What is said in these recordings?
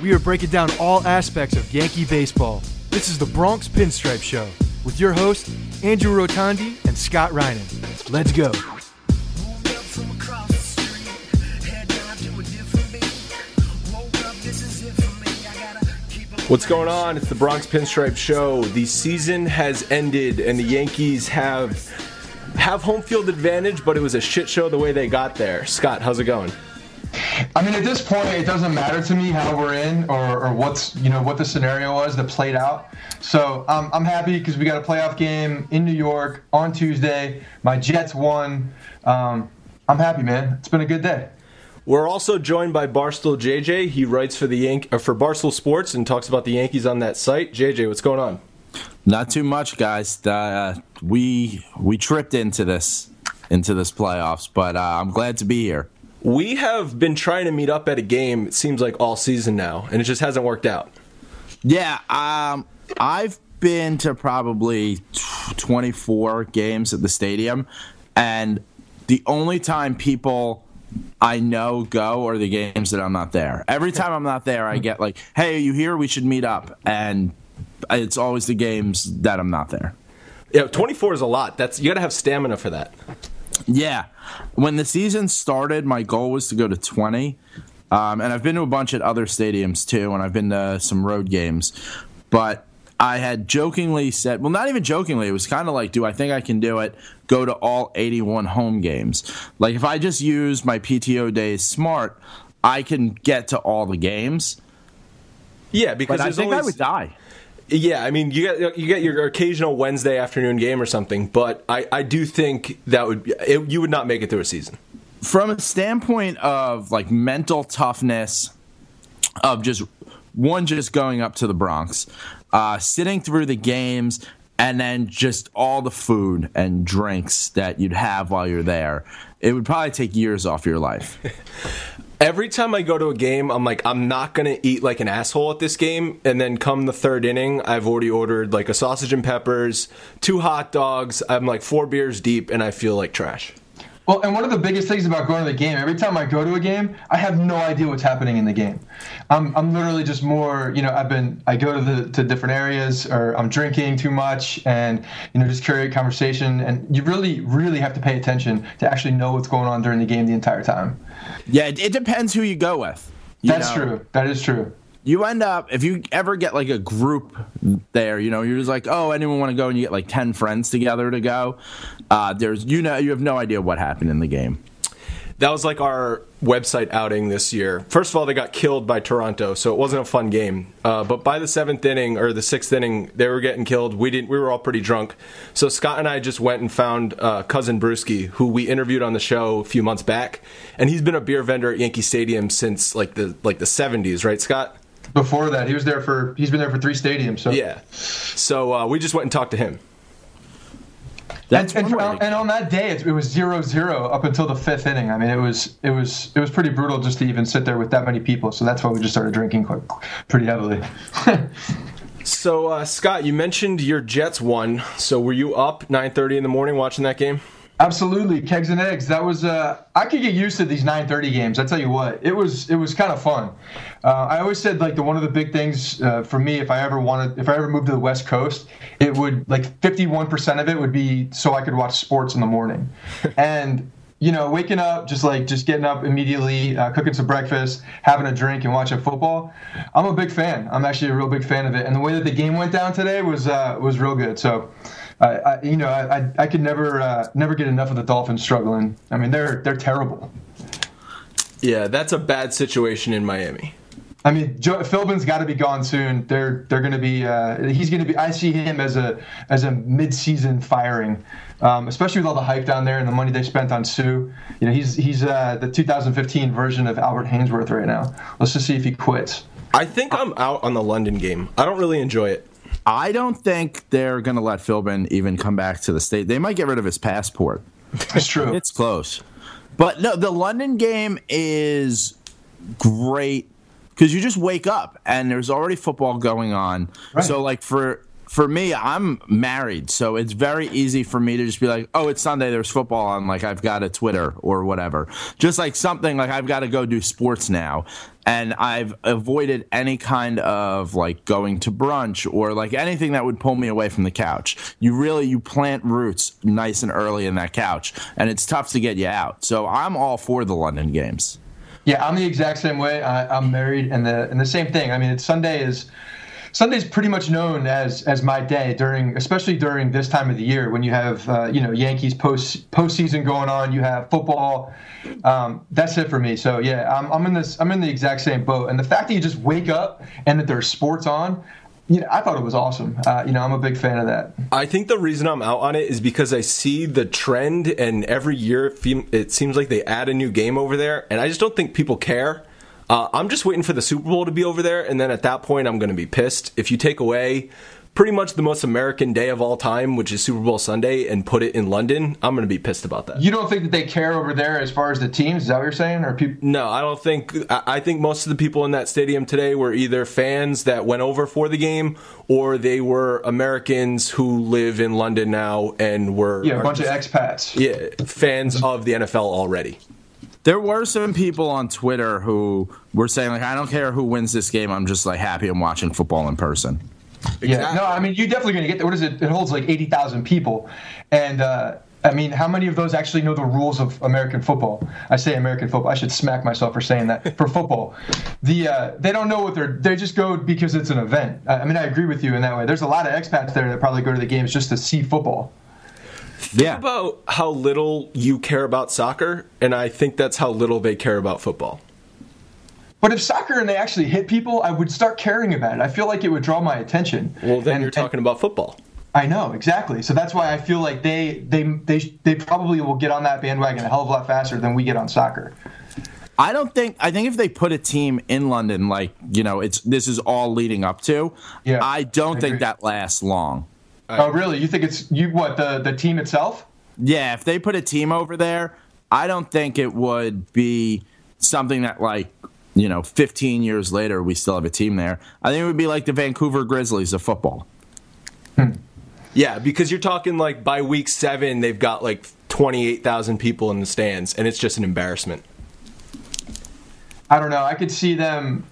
we are breaking down all aspects of Yankee baseball. This is the Bronx Pinstripe Show with your hosts, Andrew Rotondi and Scott Reinen. Let's go. What's going on? It's the Bronx Pinstripe Show. The season has ended and the Yankees have home field advantage, but it was a shit show the way they got there. Scott, how's it going? I mean, at this point, it doesn't matter to me how we're in or what's what the scenario was that played out. So I'm happy because we got a playoff game in New York on Tuesday. My Jets won. I'm happy, man. It's been a good day. We're also joined by Barstool JJ. He writes for for Barstool Sports and talks about the Yankees on that site. JJ, what's going on? Not too much, guys. We tripped into this playoffs, but I'm glad to be here. We have been trying to meet up at a game, it seems like all season now, and it just hasn't worked out. Yeah, I've been to probably 24 games at the stadium, and the only time people I know go are the games that I'm not there. Every time I'm not there, I get like, hey, are you here? We should meet up. And it's always the games that I'm not there. Yeah, 24 is a lot. You got to have stamina for that. Yeah. When the season started, my goal was to go to 20. And I've been to a bunch at other stadiums, too, and I've been to some road games. But I had jokingly said, well, not even jokingly, it was kind of like, do I think I can do it? Go to all 81 home games. Like, if I just use my PTO days smart, I can get to all the games. Yeah, because but I think I would die. Yeah, I mean, you get your occasional Wednesday afternoon game or something, but I do think that you would not make it through a season. From a standpoint of like mental toughness, of just going up to the Bronx, sitting through the games, and then just all the food and drinks that you'd have while you're there, it would probably take years off your life. Every time I go to a game, I'm like, I'm not going to eat like an asshole at this game. And then come the third inning, I've already ordered like a sausage and peppers, 2 hot dogs. I'm like 4 beers deep, and I feel like trash. Well, and one of the biggest things about going to the game, every time I go to a game, I have no idea what's happening in the game. I'm literally just more, I go to different areas, or I'm drinking too much, and just carry a conversation, and you really, really have to pay attention to actually know what's going on during the game the entire time. Yeah, it depends who you go with. That's true. That is true. You end up, if you ever get like a group there, you're just like, oh, anyone want to go, and you get like 10 friends together to go. You have no idea what happened in the game. That was like our website outing this year. First of all, they got killed by Toronto, so it wasn't a fun game. But by the 7th inning or the 6th inning, they were getting killed. We were all pretty drunk. So Scott and I just went and found Cousin Brewski, who we interviewed on the show a few months back, and he's been a beer vendor at Yankee Stadium since like the 70s, right, Scott? Before that, he's been there for 3 stadiums. So yeah. So we just went and talked to him. And on that day, it was 0-0 up until the 5th inning. I mean, it was pretty brutal just to even sit there with that many people. So that's why we just started drinking pretty heavily. So Scott, you mentioned your Jets won. So were you up 9:30 in the morning watching that game? Absolutely, kegs and eggs. That was I could get used to these 9:30 games. I tell you what, it was kind of fun. I always said like one of the big things for me, if I ever moved to the West Coast, it would like 51% of it would be so I could watch sports in the morning, and waking up, just getting up immediately, cooking some breakfast, having a drink, and watching football. I'm a big fan. I'm actually a real big fan of it, and the way that the game went down today was real good. So. I could never get enough of the Dolphins struggling. I mean, they're terrible. Yeah, that's a bad situation in Miami. I mean, Philbin's got to be gone soon. They're going to be. He's going to be. I see him as a mid-season firing, especially with all the hype down there and the money they spent on Sue. He's the 2015 version of Albert Hainsworth right now. Let's just see if he quits. I think I'm out on the London game. I don't really enjoy it. I don't think they're going to let Philbin even come back to the state. They might get rid of his passport. That's true. It's close. But no, the London game is great because you just wake up and there's already football going on. Right. So like for for me, I'm married, so it's very easy for me to just be like, oh, it's Sunday, there's football on, like I've got a Twitter or whatever. Just like something like I've got to go do sports now. And I've avoided any kind of like going to brunch or like anything that would pull me away from the couch. You plant roots nice and early in that couch, and it's tough to get you out. So I'm all for the London games. Yeah, I'm the exact same way. I'm married, and the same thing. I mean, Sunday's pretty much known as my day especially during this time of the year when you have Yankees postseason going on, you have football. That's it for me. So yeah, I'm in the exact same boat. And the fact that you just wake up and that there's sports on, I thought it was awesome. I'm a big fan of that. I think the reason I'm out on it is because I see the trend, and every year it seems like they add a new game over there, and I just don't think people care. I'm just waiting for the Super Bowl to be over there, and then at that point, I'm going to be pissed. If you take away pretty much the most American day of all time, which is Super Bowl Sunday, and put it in London, I'm going to be pissed about that. You don't think that they care over there as far as the teams? Is that what you're saying? Or people? No, I don't think. I think most of the people in that stadium today were either fans that went over for the game, or they were Americans who live in London now and were a bunch of expats. Yeah, fans of the NFL already. There were some people on Twitter who were saying, like, I don't care who wins this game. I'm just, like, happy I'm watching football in person. Exactly. Yeah, no, I mean, you're definitely going to get there. What is it? It holds, like, 80,000 people. And, I mean, how many of those actually know the rules of American football? I say American football. I should smack myself for saying that. For football. They don't know what they just go because it's an event. I mean, I agree with you in that way. There's a lot of expats there that probably go to the games just to see football. Think about how little you care about soccer, and I think that's how little they care about football. But if soccer and they actually hit people, I would start caring about it. I feel like it would draw my attention. Well, then you're talking about football. I know, exactly. So that's why I feel like they probably will get on that bandwagon a hell of a lot faster than we get on soccer. I think if they put a team in London, like, this is all leading up to, I don't think that lasts long. Oh, really? You think it's the team itself? Yeah, if they put a team over there, I don't think it would be something that, 15 years later we still have a team there. I think it would be like the Vancouver Grizzlies of football. Yeah, because you're talking like by week 7, they've got like 28,000 people in the stands, and it's just an embarrassment. I don't know. I could see them,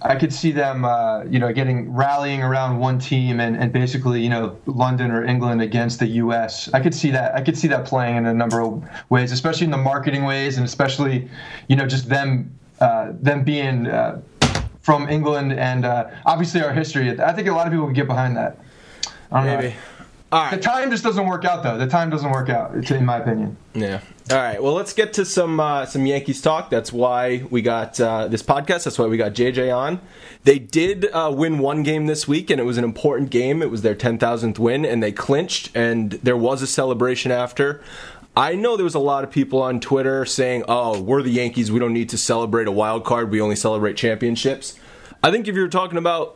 rallying around one team and basically, London or England against the U.S. I could see that playing in a number of ways, especially in the marketing ways, and especially, just them being from England and obviously our history. I think a lot of people would get behind that. I don't know. All right. The time just doesn't work out, though. The time doesn't work out, in my opinion. Yeah. All right. Well, let's get to some Yankees talk. That's why we got this podcast. That's why we got JJ on. They did win one game this week, and it was an important game. It was their 10,000th win, and they clinched, and there was a celebration after. I know there was a lot of people on Twitter saying, oh, we're the Yankees. We don't need to celebrate a wild card. We only celebrate championships. I think if you're talking about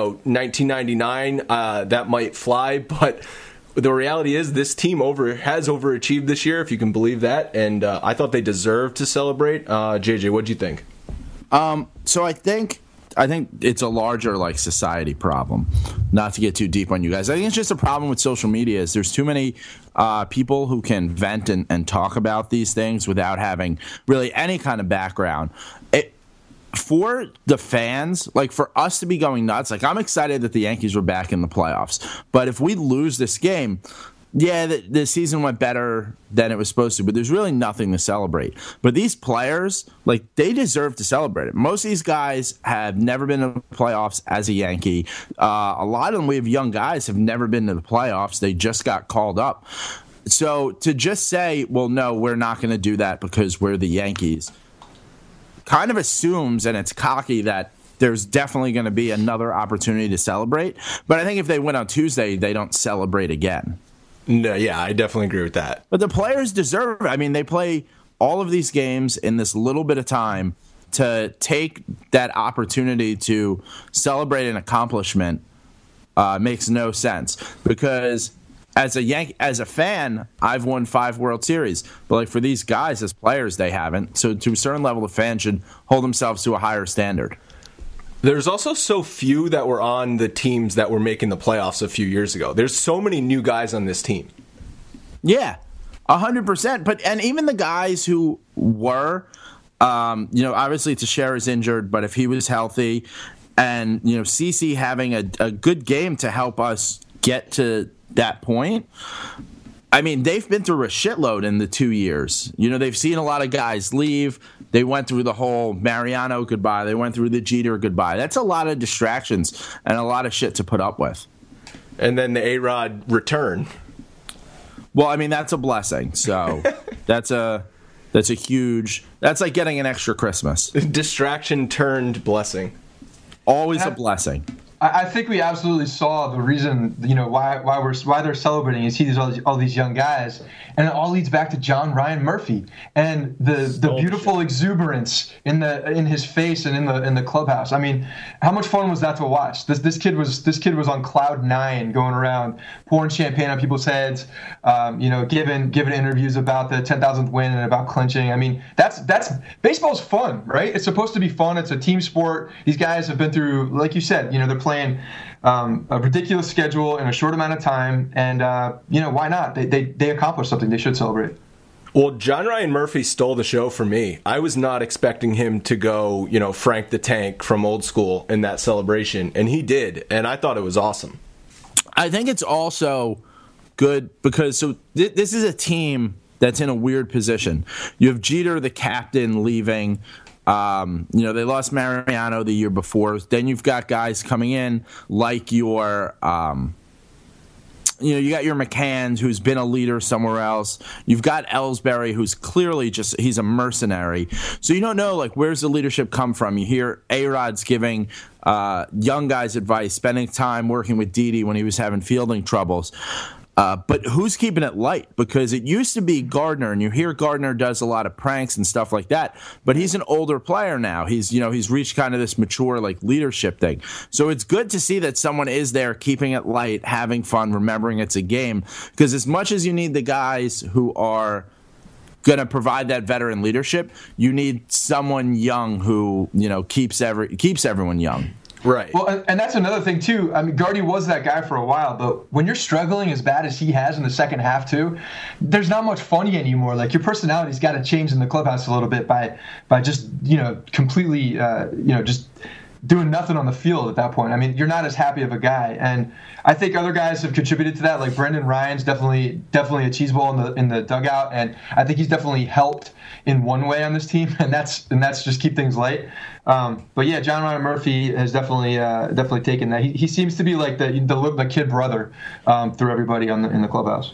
1999, that might fly, but the reality is this team has overachieved this year, if you can believe that, and I thought they deserved to celebrate. JJ, what'd you think? So I think it's a larger society problem. Not to get too deep on you guys, I think it's just a problem with social media. Is there's too many people who can vent and talk about these things without having really any kind of background. For the fans, for us to be going nuts, I'm excited that the Yankees were back in the playoffs. But if we lose this game, the season went better than it was supposed to, but there's really nothing to celebrate. But these players, they deserve to celebrate it. Most of these guys have never been to the playoffs as a Yankee. A lot of them, we have young guys, have never been to the playoffs. They just got called up. So to just say, well, no, we're not going to do that because we're the Yankees, kind of assumes, and it's cocky, that there's definitely going to be another opportunity to celebrate. But I think if they win on Tuesday, they don't celebrate again. No, yeah, I definitely agree with that. But the players deserve it. I mean, they play all of these games in this little bit of time. To take that opportunity to celebrate an accomplishment makes no sense, because as a fan, I've won 5 World Series, but for these guys as players, they haven't. So to a certain level, the fans should hold themselves to a higher standard. There's also so few that were on the teams that were making the playoffs a few years ago. There's so many new guys on this team. Yeah, 100%. But and even the guys who were, obviously Teixeira is injured, but if he was healthy, and CeCe having a good game to help us get to that point. I mean, they've been through a shitload in the 2 years. They've seen a lot of guys leave. They went through the whole Mariano goodbye. They went through the Jeter goodbye. That's a lot of distractions and a lot of shit to put up with. And then the A-Rod return. Well, I mean, that's a blessing. So that's a huge. That's like getting an extra Christmas. Distraction turned blessing. Always a blessing. I think we absolutely saw the reason, why they're celebrating. You see all these young guys, and it all leads back to John Ryan Murphy and the beautiful exuberance in his face and in the clubhouse. I mean, how much fun was that to watch? This kid was on cloud 9, going around pouring champagne on people's heads, giving interviews about the 10,000th win and about clinching. I mean, that's baseball's fun, right? It's supposed to be fun. It's a team sport. These guys have been through, like you said, they're playing a ridiculous schedule in a short amount of time, and why not? They accomplished something. They should celebrate. Well, John Ryan Murphy stole the show for me. I was not expecting him to go, Frank the Tank from Old School in that celebration, and he did, and I thought it was awesome. I think it's also good because this is a team that's in a weird position. You have Jeter, the captain, leaving. They lost Mariano the year before. Then you've got guys coming in like your, you got your McCanns, who's been a leader somewhere else. You've got Ellsbury, who's clearly he's a mercenary. So you don't know, where's the leadership come from? You hear A-Rod's giving young guys advice, spending time working with Didi when he was having fielding troubles. But who's keeping it light? Because it used to be Gardner, and you hear Gardner does a lot of pranks and stuff like that. But he's an older player now. He's reached kind of this mature leadership thing. So it's good to see that someone is there keeping it light, having fun, remembering it's a game. Because as much as you need the guys who are going to provide that veteran leadership, you need someone young who keeps everyone young. Right. Well, and that's another thing, too. I mean, Gardy was that guy for a while, but when you're struggling as bad as he has in the second half, too, there's not much funny anymore. Your personality's got to change in the clubhouse a little bit by just, completely, just doing nothing on the field at that point. I mean, you're not as happy of a guy. And I think other guys have contributed to that, like Brendan Ryan's definitely a cheeseball in the dugout, and I think he's definitely helped in one way on this team, and that's just keep things light. But yeah, John Ryan Murphy has definitely taken that. He seems to be like the kid brother through everybody in the clubhouse.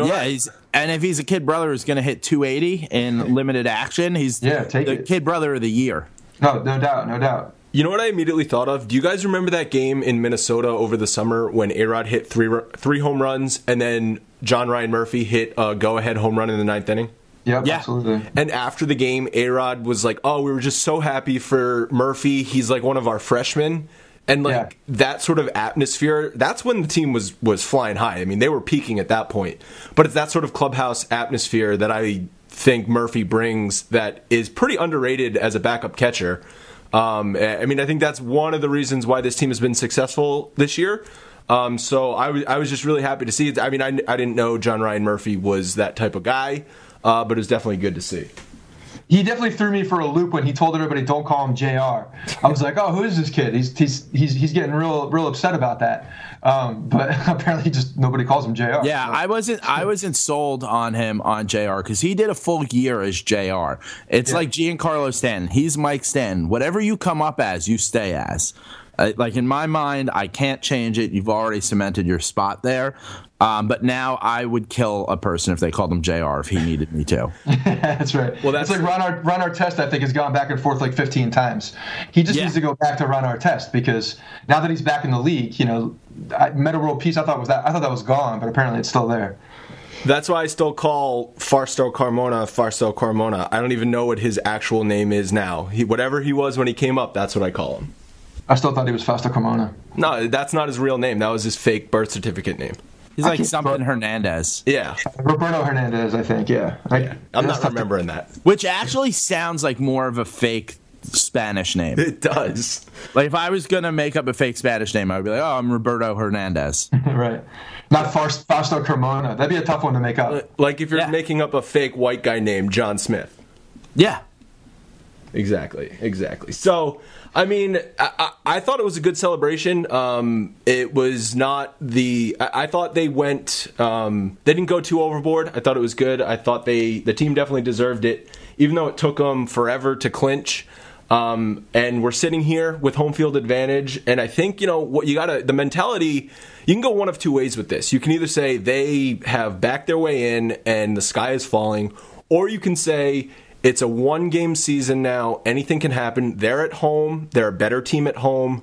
And if he's a kid brother who's going to hit 280 in limited action, he's the kid brother of the year. No doubt. You know what I immediately thought of? Do you guys remember that game in Minnesota over the summer when A-Rod hit three home runs and then John Ryan Murphy hit a go-ahead home run in the 9th inning? Yep, yeah, absolutely. And after the game, A-Rod was like, "Oh, we were just so happy for Murphy. He's like one of our freshmen." And that sort of atmosphere, that's when the team was flying high. I mean, they were peaking at that point. But it's that sort of clubhouse atmosphere that I think Murphy brings that is pretty underrated as a backup catcher. I think that's one of the reasons why this team has been successful this year. So I was just really happy to see it. I mean, I didn't know John Ryan Murphy was that type of guy. But it was definitely good to see. He definitely threw me for a loop when he told everybody, "Don't call him JR." I was like, "Oh, who is this kid?" He's getting real upset about that. But apparently, just nobody calls him JR. Yeah, so. I wasn't sold on him on JR because he did a full year as JR. It's like Giancarlo Stanton. He's Mike Stanton. Whatever you come up as, you stay as. In my mind, I can't change it. You've already cemented your spot there. But now I would kill a person if they called him JR if he needed me to. That's right. Well, it's like Ron Artest, I think, has gone back and forth 15 times. He just needs to go back to Ron Artest because now that he's back in the league, Meta World Peace, I thought that was gone, but apparently it's still there. That's why I still call Fausto Carmona. I don't even know what his actual name is now. Whatever he was when he came up, that's what I call him. I still thought he was Fausto Carmona. No, that's not his real name. That was his fake birth certificate name. He's like something Hernandez. Yeah. Roberto Hernandez, I think, yeah. I'm not remembering that. Which actually sounds like more of a fake Spanish name. It does. Like, if I was going to make up a fake Spanish name, I would be like, oh, I'm Roberto Hernandez. Right. Not Fausto Carmona. That'd be a tough one to make up. Like if you're making up a fake white guy named John Smith. Yeah. Exactly. So, I mean, I thought it was a good celebration. It was not I thought they went. They didn't go too overboard. I thought it was good. I thought the team definitely deserved it, even though it took them forever to clinch. And we're sitting here with home field advantage. And I think, what the mentality, you can go one of two ways with this. You can either say they have backed their way in and the sky is falling, or you can say it's a one-game season now. Anything can happen. They're at home. They're a better team at home.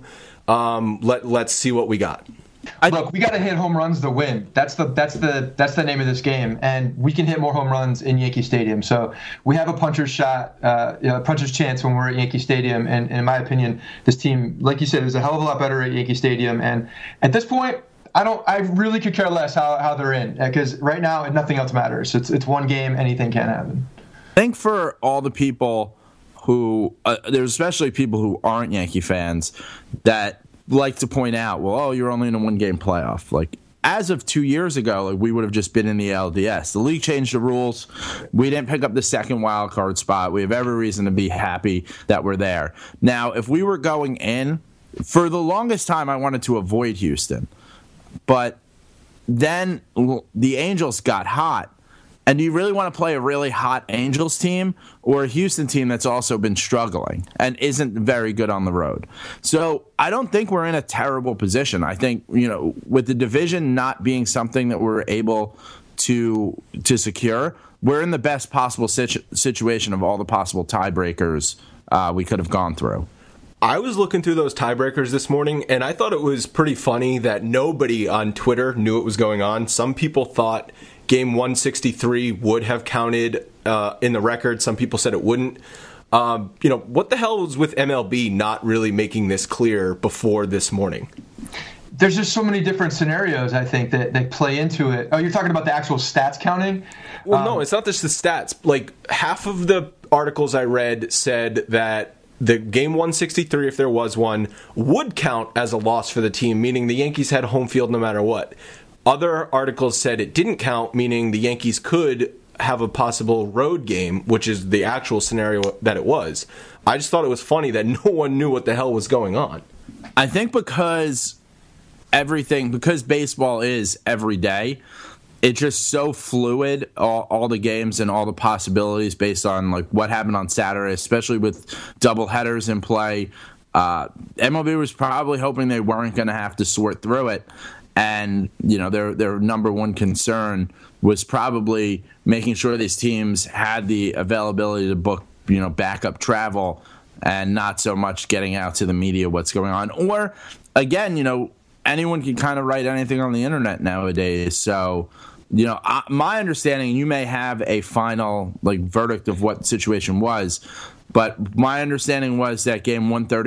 Let's see what we got. Look, we got to hit home runs to win. That's the name of this game, and we can hit more home runs in Yankee Stadium. So we have a puncher's shot, puncher's chance when we're at Yankee Stadium. And in my opinion, this team, like you said, is a hell of a lot better at Yankee Stadium. And at this point, I really could care less how they're in, because right now nothing else matters. It's one game, anything can happen. I think for all the people who there's especially people who aren't Yankee fans that like to point out, well, you're only in a one-game playoff. Like, as of 2 years ago, like, we would have just been in the LDS. The league changed the rules. We didn't pick up the second wild card spot. We have every reason to be happy that we're there. Now, if we were going in, for the longest time, I wanted to avoid Houston. But then the Angels got hot. And do you really want to play a really hot Angels team or a Houston team that's also been struggling and isn't very good on the road? So I don't think we're in a terrible position. I think, with the division not being something that we're able to secure, we're in the best possible situation of all the possible tiebreakers we could have gone through. I was looking through those tiebreakers this morning, and I thought it was pretty funny that nobody on Twitter knew what was going on. Some people thought Game 163 would have counted in the record. Some people said it wouldn't. What the hell was with MLB not really making this clear before this morning? There's just so many different scenarios, I think, that play into it. Oh, you're talking about the actual stats counting? Well, no, it's not just the stats. Like, half of the articles I read said that the Game 163, if there was one, would count as a loss for the team, meaning the Yankees had home field no matter what. Other articles said it didn't count, meaning the Yankees could have a possible road game, which is the actual scenario that it was. I just thought it was funny that no one knew what the hell was going on. I think because baseball is every day, it's just so fluid, all the games and all the possibilities based on like what happened on Saturday, especially with double headers in play. MLB was probably hoping they weren't going to have to sort through it. And, their number one concern was probably making sure these teams had the availability to book, backup travel and not so much getting out to the media what's going on. Or, again, anyone can kind of write anything on the internet nowadays. So, my understanding, you may have a final verdict of what the situation was, but my understanding was that game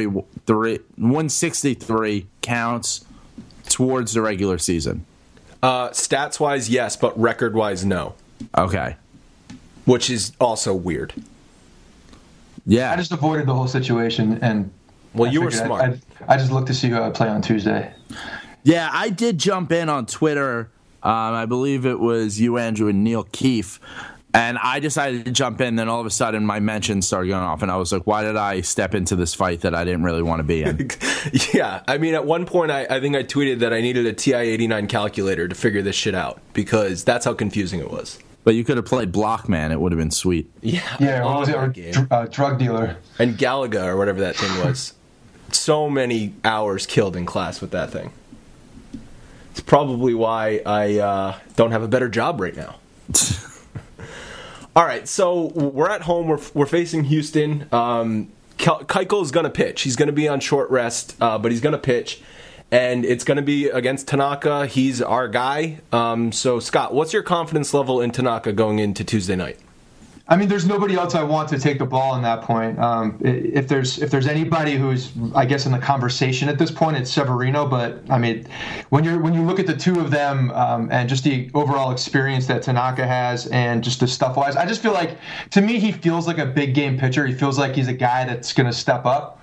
163 counts towards the regular season. Stats-wise, yes, but record-wise, no. Okay. Which is also weird. Yeah. I just avoided the whole situation, and you were smart. I just looked to see who I would play on Tuesday. Yeah, I did jump in on Twitter. I believe it was you, Andrew, and Neil Keefe. And I decided to jump in, then all of a sudden my mentions started going off, and I was like, why did I step into this fight that I didn't really want to be in? Yeah, I mean, at one point I think I tweeted that I needed a TI-89 calculator to figure this shit out, because that's how confusing it was. But you could have played Blockman, it would have been sweet. Yeah, what was it? Drug dealer. And Galaga, or whatever that thing was. So many hours killed in class with that thing. It's probably why I don't have a better job right now. All right, so we're at home. We're facing Houston. Keuchel is going to pitch. He's going to be on short rest, but he's going to pitch. And it's going to be against Tanaka. He's our guy. So, Scott, what's your confidence level in Tanaka going into Tuesday night? I mean, there's nobody else I want to take the ball in that point. If there's anybody who's, I guess, in the conversation at this point, it's Severino. But I mean, when you look at the two of them and just the overall experience that Tanaka has and just the stuff wise, I just feel like, to me, he feels like a big game pitcher. He feels like he's a guy that's going to step up.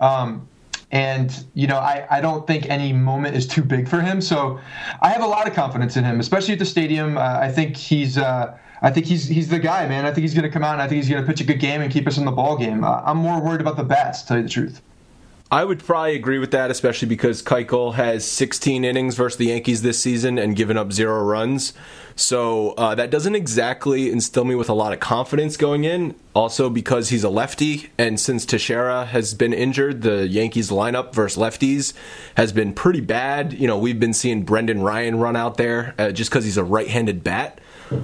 And, you know, I don't think any moment is too big for him. So I have a lot of confidence in him, especially at the stadium. I think he's the guy, man. I think he's going to come out and I think he's going to pitch a good game and keep us in the ball game. I'm more worried about the bats, to tell you the truth. I would probably agree with that, especially because Keuchel has 16 innings versus the Yankees this season and given up 0 runs. So that doesn't exactly instill me with a lot of confidence going in. Also because he's a lefty, and since Teixeira has been injured, the Yankees lineup versus lefties has been pretty bad. You know, we've been seeing Brendan Ryan run out there just because he's a right-handed bat.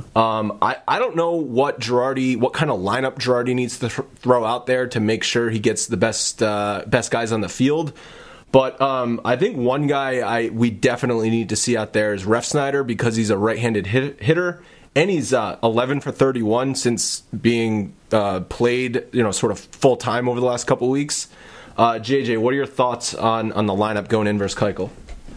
I don't know what kind of lineup Girardi needs to throw out there to make sure he gets the best guys on the field. But I think one guy we definitely need to see out there is Refsnyder, because he's a right-handed hitter, and he's 11 for 31 since being played, you know, sort of full time over the last couple of weeks. JJ, what are your thoughts on the lineup going in versus Keuchel?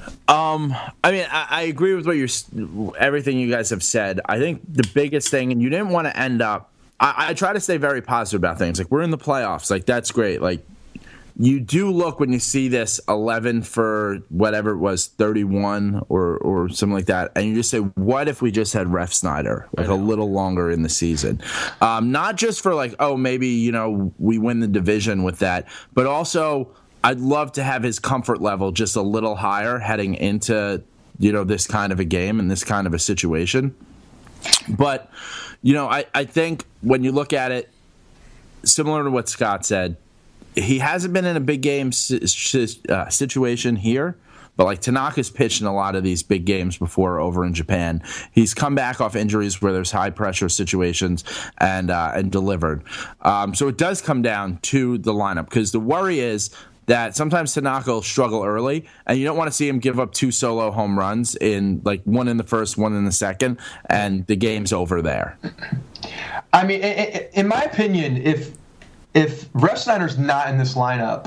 I mean, I agree with everything you guys have said. I think the biggest thing, and you didn't want to end up, I try to stay very positive about things. Like, we're in the playoffs. Like, that's great. Like, you do look when you see this 11 for whatever it was, 31 or something like that, and you just say, what if we just had Refsnyder like a little longer in the season? Not just for like, oh, maybe, you know, we win the division with that, but also I'd love to have his comfort level just a little higher heading into, you know, this kind of a game and this kind of a situation. But, you know, I think when you look at it, similar to what Scott said, he hasn't been in a big game situation here, but like Tanaka's pitched in a lot of these big games before over in Japan. He's come back off injuries where there's high pressure situations and delivered. So it does come down to the lineup, because the worry is that sometimes Tanaka will struggle early, and you don't want to see him give up 2 solo home runs in like one in the first, one in the second, and the game's over there. I mean, in my opinion, if Refsnyder's not in this lineup,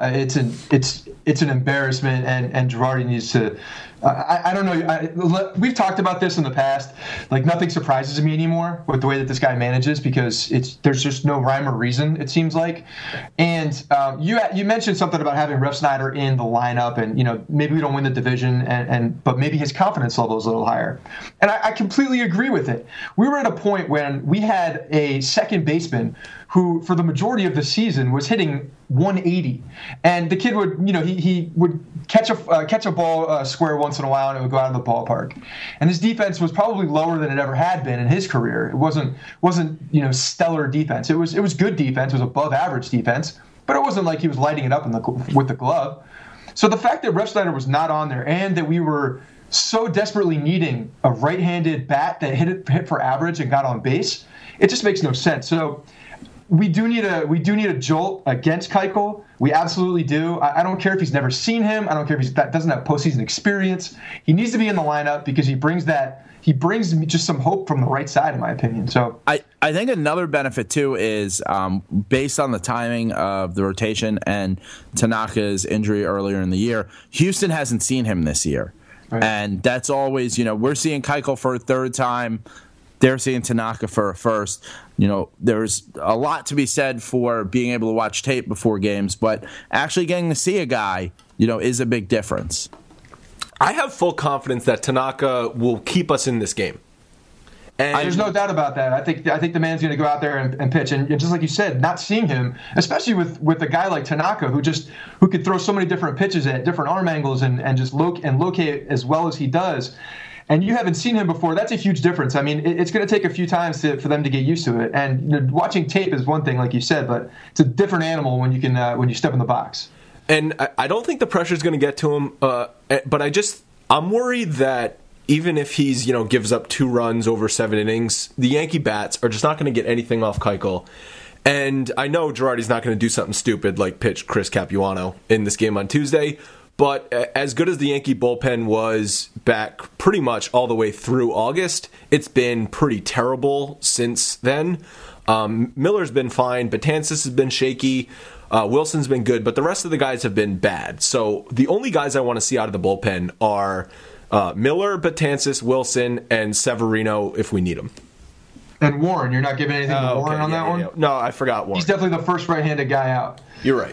it's an embarrassment, and Girardi needs to. I don't know. We've talked about this in the past. Like, nothing surprises me anymore with the way that this guy manages, because there's just no rhyme or reason, it seems like. And you mentioned something about having Refsnyder in the lineup, and, you know, maybe we don't win the division, but maybe his confidence level is a little higher. And I completely agree with it. We were at a point when we had a second baseman who, for the majority of the season, was hitting 180, and the kid would, you know, he would catch a ball square once in a while, and it would go out of the ballpark. And his defense was probably lower than it ever had been in his career. It wasn't you know, stellar defense. It was good defense. It was above average defense, but it wasn't like he was lighting it up with the glove. So the fact that Refsnyder was not on there, and that we were so desperately needing a right-handed bat that hit for average and got on base, it just makes no sense. So we do need a jolt against Keuchel. We absolutely do. I don't care if he's never seen him. I don't care if he doesn't have postseason experience. He needs to be in the lineup, because he brings just some hope from the right side, in my opinion. So I think another benefit too is based on the timing of the rotation and Tanaka's injury earlier in the year, Houston hasn't seen him this year. Right. And that's always, you know, we're seeing Keuchel for a third time. They're seeing Tanaka for a first. You know, there's a lot to be said for being able to watch tape before games, but actually getting to see a guy, you know, is a big difference. I have full confidence that Tanaka will keep us in this game. And there's no doubt about that. I think the man's going to go out there and pitch. And just like you said, not seeing him, especially with a guy like Tanaka, who could throw so many different pitches at different arm angles and just locate as well as he does, and you haven't seen him before, that's a huge difference. I mean, it's going to take a few times for them to get used to it. And, you know, watching tape is one thing, like you said, but it's a different animal when you step in the box. And I don't think the pressure is going to get to him, but I'm worried that even if he's, you know, gives up 2 runs over 7 innings, the Yankee bats are just not going to get anything off Keuchel. And I know Girardi's not going to do something stupid like pitch Chris Capuano in this game on Tuesday. But as good as the Yankee bullpen was back pretty much all the way through August, it's been pretty terrible since then. Miller's been fine. Betances has been shaky. Wilson's been good, but the rest of the guys have been bad. So the only guys I want to see out of the bullpen are Miller, Betances, Wilson, and Severino if we need them. And Warren, you're not giving anything to Warren on that one? No, I forgot Warren. He's definitely the first right-handed guy out. You're right.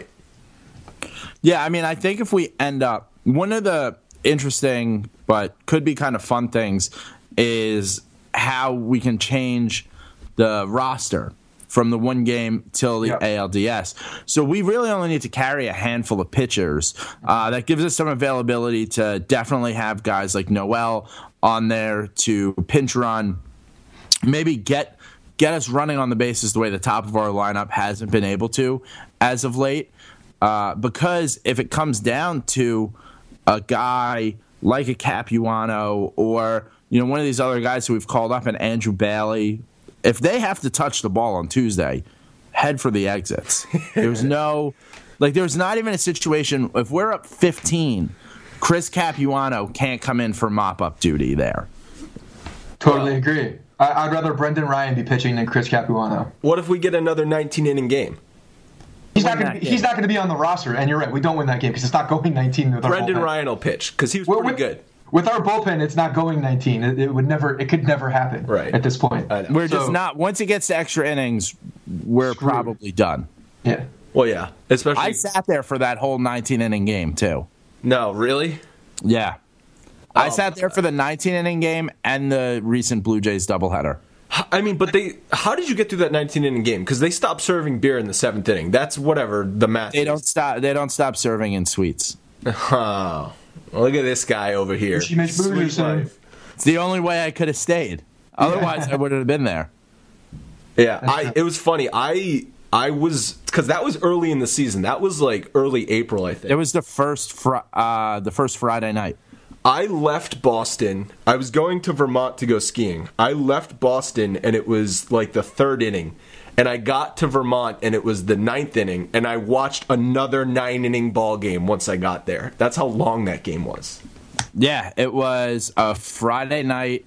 Yeah, I mean, I think if we end up, one of the interesting but could be kind of fun things is how we can change the roster from the one game till the ALDS. So we really only need to carry a handful of pitchers. That gives us some availability to definitely have guys like Noel on there to pinch run, maybe get us running on the bases the way the top of our lineup hasn't been able to as of late. Because if it comes down to a guy like a Capuano or one of these other guys who we've called up, and Andrew Bailey, if they have to touch the ball on Tuesday, head for the exits. There's not even a situation, if we're up 15, Chris Capuano can't come in for mop-up duty there. Totally agree. I'd rather Brendan Ryan be pitching than Chris Capuano. What if we get another 19-inning game? He's not going to be on the roster, and you're right. We don't win that game because it's not going 19 with our Brendan bullpen. Ryan will pitch because he was pretty good. With our bullpen, it's not going 19. It could never happen at this point. We're just not. Once it gets to extra innings, we're probably done. Yeah. Well, yeah. Especially I sat there for that whole 19-inning game too. No, really? Yeah. I sat there for the 19-inning game and the recent Blue Jays doubleheader. I mean, but how did you get through that 19-inning game? Because they stopped serving beer in the 7th inning. That's whatever the math They is. don't stop serving in suites. Oh, look at this guy over here. Sweet life. It's the only way I could have stayed. Otherwise, I wouldn't have been there. Yeah, it was funny. I was, because that was early in the season. That was like early April, I think. It was the first Friday night. I left Boston. I was going to Vermont to go skiing. I left Boston, and it was like the 3rd inning. And I got to Vermont, and it was the 9th inning. And I watched another 9-inning ball game once I got there. That's how long that game was. Yeah, it was a Friday night.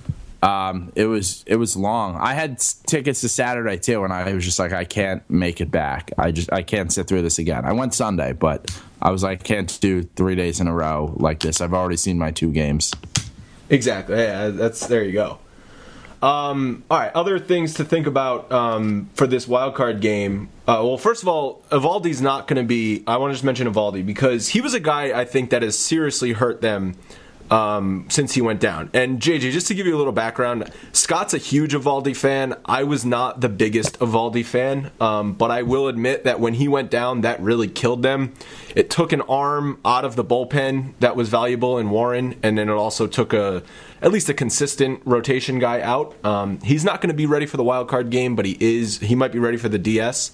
It was long. I had tickets to Saturday too, and I was just like, I can't make it back. I can't sit through this again. I went Sunday, but I was like, I can't do 3 days in a row like this. I've already seen my 2 games. Exactly. Yeah, there you go. All right, other things to think about for this wild card game. Well, first of all, Evaldi's not going to be. I want to just mention Evaldi because he was a guy I think that has seriously hurt them since he went down. And JJ, just to give you a little background, Scott's a huge Evaldi fan. I was not the biggest Evaldi fan, but I will admit that when he went down, that really killed them. It took an arm out of the bullpen that was valuable in Warren, and then it also took at least a consistent rotation guy out. He's not going to be ready for the wild card game, but he might be ready for the DS.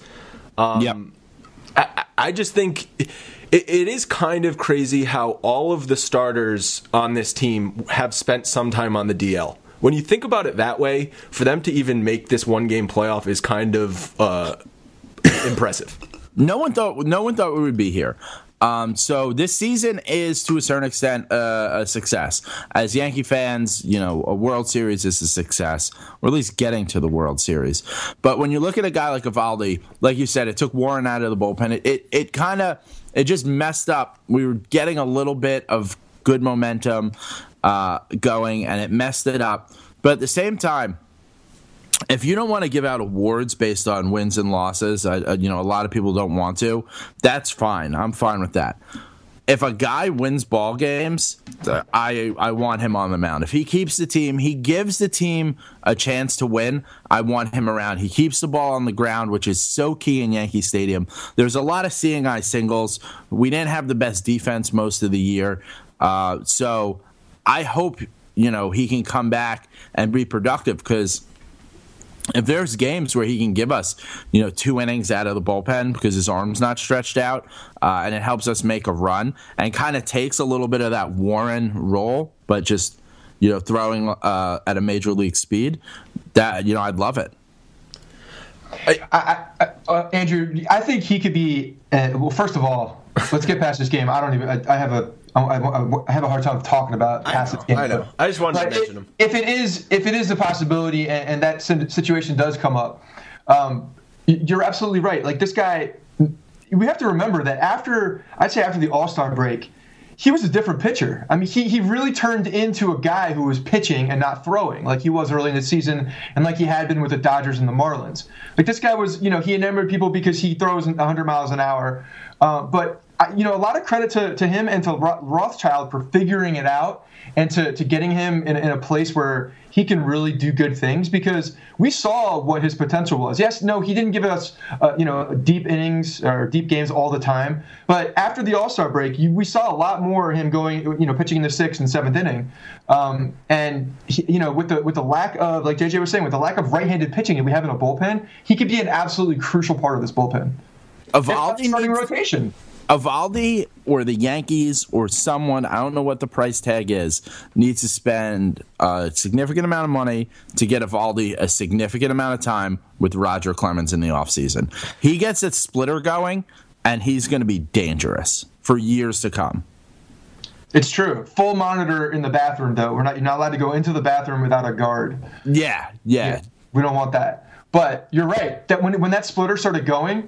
I just think it is kind of crazy how all of the starters on this team have spent some time on the DL. When you think about it that way, for them to even make this one-game playoff is kind of impressive. No one thought we would be here. So this season is, to a certain extent, a success. As Yankee fans, a World Series is a success, or at least getting to the World Series. But when you look at a guy like Evaldi, like you said, it took Warren out of the bullpen. It just messed up. We were getting a little bit of good momentum going, and it messed it up. But at the same time, if you don't want to give out awards based on wins and losses, a lot of people don't want to. That's fine. I'm fine with that. If a guy wins ball games, I want him on the mound. If he keeps the team, he gives the team a chance to win, I want him around. He keeps the ball on the ground, which is so key in Yankee Stadium. There's a lot of seeing eye singles. We didn't have the best defense most of the year. So I hope, he can come back and be productive, because if there's games where he can give us, 2 innings out of the bullpen because his arm's not stretched out, and it helps us make a run and kind of takes a little bit of that Warren role, but just, throwing at a major league speed, that, I'd love it. Andrew, I think he could be. Well, first of all, let's get past this game. I have a hard time talking about past this game. I know. I just wanted to mention him. If it is a possibility, and that situation does come up, You're absolutely right. Like, this guy, we have to remember that after the All-Star break, he was a different pitcher. I mean, he really turned into a guy who was pitching and not throwing like he was early in the season and like he had been with the Dodgers and the Marlins. Like, this guy was, he enamored people because he throws 100 miles an hour. But a lot of credit to him and to Rothschild for figuring it out and to getting him in a place where he can really do good things, because we saw what his potential was. Yes, no, he didn't give us, deep innings or deep games all the time. But after the All-Star break, we saw a lot more of him going, pitching in the 6th and 7th inning. And with the lack of, like JJ was saying, with the lack of right-handed pitching that we have in a bullpen, he could be an absolutely crucial part of this bullpen. Evaldi starting rotation. Evaldi or the Yankees or someone, I don't know what the price tag is, needs to spend a significant amount of money to get Evaldi a significant amount of time with Roger Clemens in the offseason. He gets that splitter going, and he's going to be dangerous for years to come. It's true. Full monitor in the bathroom, though. You're not allowed to go into the bathroom without a guard. Yeah. We don't want that. But you're right. That when that splitter started going,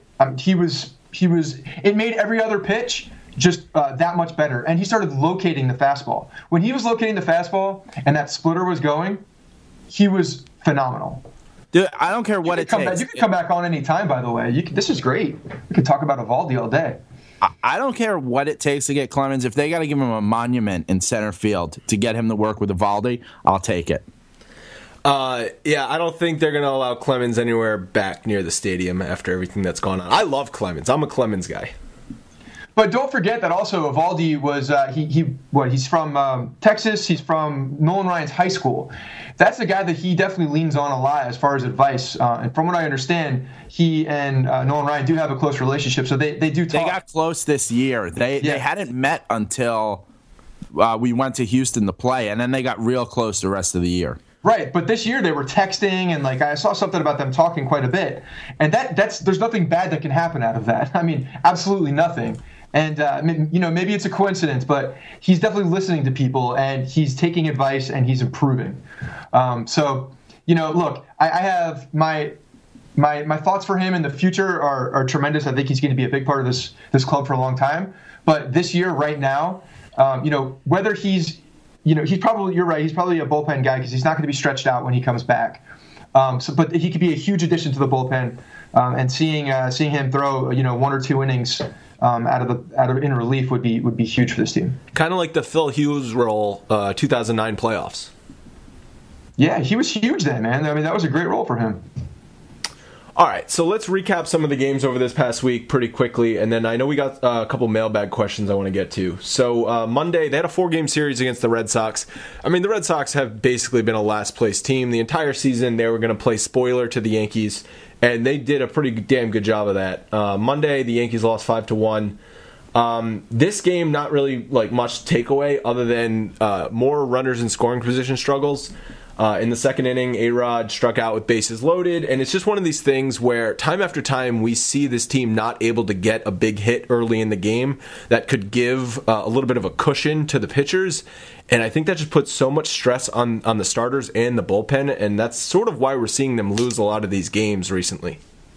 it made every other pitch just that much better. And he started locating the fastball. When he was locating the fastball and that splitter was going, he was phenomenal. Dude, I don't care what it takes. You can come back on any time, by the way. This is great. We could talk about Evaldi all day. I don't care what it takes to get Clemens. If they got to give him a monument in center field to get him to work with Evaldi, I'll take it. I don't think they're going to allow Clemens anywhere back near the stadium after everything that's gone on. I love Clemens. I'm a Clemens guy. But don't forget that also Evaldi was he's from Texas. He's from Nolan Ryan's high school. That's a guy that he definitely leans on a lot as far as advice. And from what I understand, he and Nolan Ryan do have a close relationship. So they do talk. They got close this year. They hadn't met until we went to Houston to play, and then they got real close the rest of the year. Right, but this year they were texting, and like I saw something about them talking quite a bit, and there's nothing bad that can happen out of that. I mean, absolutely nothing. And maybe it's a coincidence, but he's definitely listening to people, and he's taking advice, and he's improving. Look, I have my thoughts for him in the future are tremendous. I think he's going to be a big part of this club for a long time. But this year, right now, whether he's you're right. He's probably a bullpen guy because he's not going to be stretched out when he comes back. But he could be a huge addition to the bullpen. And seeing him throw 1 or 2 innings out of in relief would be huge for this team. Kind of like the Phil Hughes role, 2009 playoffs. Yeah, he was huge then, man. I mean, that was a great role for him. All right, so let's recap some of the games over this past week pretty quickly, and then I know we got a couple mailbag questions I want to get to. So Monday, they had a 4-game series against the Red Sox. I mean, the Red Sox have basically been a last-place team. The entire season, they were going to play spoiler to the Yankees, and they did a pretty damn good job of that. Monday, the Yankees lost 5-1. This game, not really like much takeaway other than more runners in scoring position struggles. In the second inning, A-Rod struck out with bases loaded, and it's just one of these things where time after time we see this team not able to get a big hit early in the game that could give a little bit of a cushion to the pitchers, and I think that just puts so much stress on the starters and the bullpen, and that's sort of why we're seeing them lose a lot of these games recently.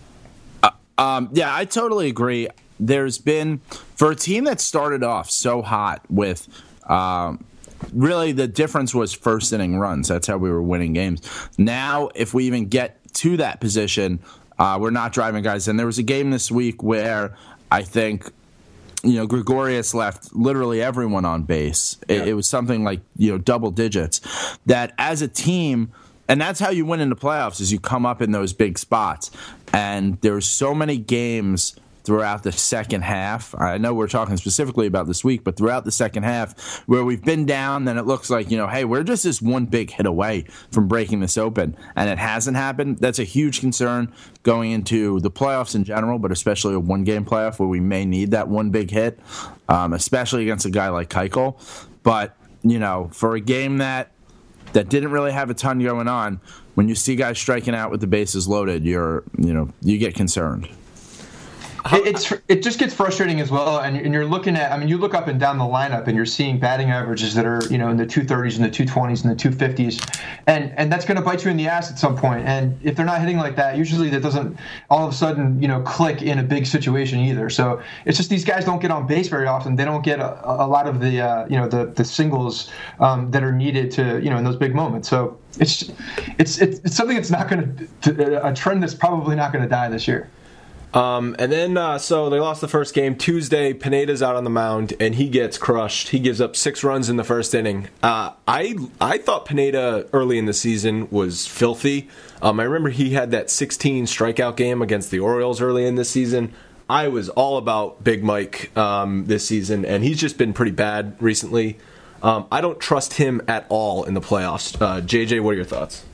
Yeah, I totally agree. There's been, for a team that started off so hot with... really, the difference was first inning runs. That's how we were winning games. Now, if we even get to that position, we're not driving guys in. There was a game this week where I think, Gregorius left literally everyone on base. Yeah. It was something like, double digits. That as a team, and that's how you win in the playoffs, is you come up in those big spots. And there's so many games throughout the second half. I know we're talking specifically about this week, but throughout the second half where we've been down, then it looks like, hey, we're just this one big hit away from breaking this open, and it hasn't happened. That's a huge concern going into the playoffs in general, but especially a one-game playoff where we may need that one big hit, especially against a guy like Keuchel. But, for a game that didn't really have a ton going on, when you see guys striking out with the bases loaded, you get concerned. It just gets frustrating as well, and you're looking at. I mean, you look up and down the lineup, and you're seeing batting averages that are in the 230s and the 220s and the 250s, and that's going to bite you in the ass at some point. And if they're not hitting like that, usually that doesn't all of a sudden click in a big situation either. So it's just these guys don't get on base very often. They don't get a lot of the singles that are needed to in those big moments. So it's something that's not going to a trend that's probably not going to die this year. And then, so they lost the first game. Tuesday, Pineda's out on the mound, and he gets crushed. He gives up 6 runs in the first inning. I thought Pineda early in the season was filthy. I remember he had that 16 strikeout game against the Orioles early in the season. I was all about Big Mike this season, and he's just been pretty bad recently. I don't trust him at all in the playoffs. JJ, what are your thoughts?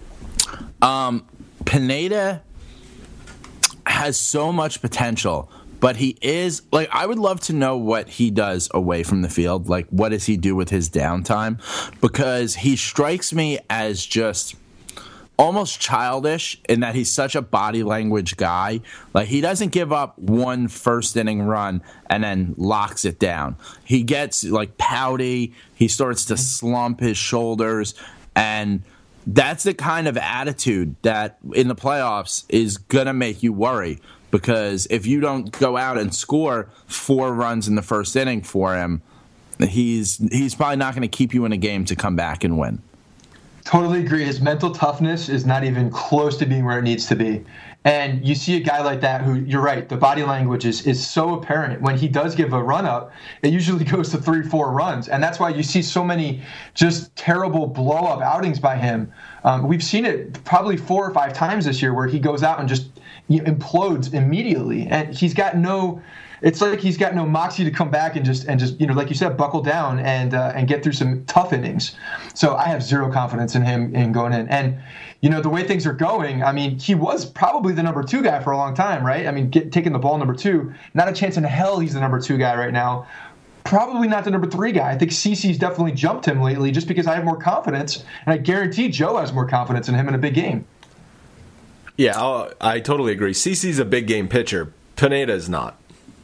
Pineda has so much potential, but he is I would love to know what he does away from the field. What does he do with his downtime? Because he strikes me as just almost childish in that he's such a body language guy. He doesn't give up one first inning run and then locks it down. He gets pouty. He starts to slump his shoulders, and that's the kind of attitude that in the playoffs is going to make you worry, because if you don't go out and score 4 runs in the first inning for him, he's probably not going to keep you in a game to come back and win. Totally agree. His mental toughness is not even close to being where it needs to be. And you see a guy like that who, you're right, the body language is so apparent. When he does give a run up, it usually goes to 3-4 runs. And that's why you see so many just terrible blow-up outings by him. We've seen it probably 4 or 5 times this year where he goes out and just implodes immediately. And he's got it's like he's got no moxie to come back and just like you said, buckle down and get through some tough innings. So I have zero confidence in him in going in. And the way things are going, I mean, he was probably the number 2 guy for a long time, right? I mean, taking the ball number 2, not a chance in hell he's the number 2 guy right now. Probably not the number 3 guy. I think CeCe's definitely jumped him lately just because I have more confidence, and I guarantee Joe has more confidence in him in a big game. Yeah, I totally agree. CeCe's a big game pitcher. Pineda is not.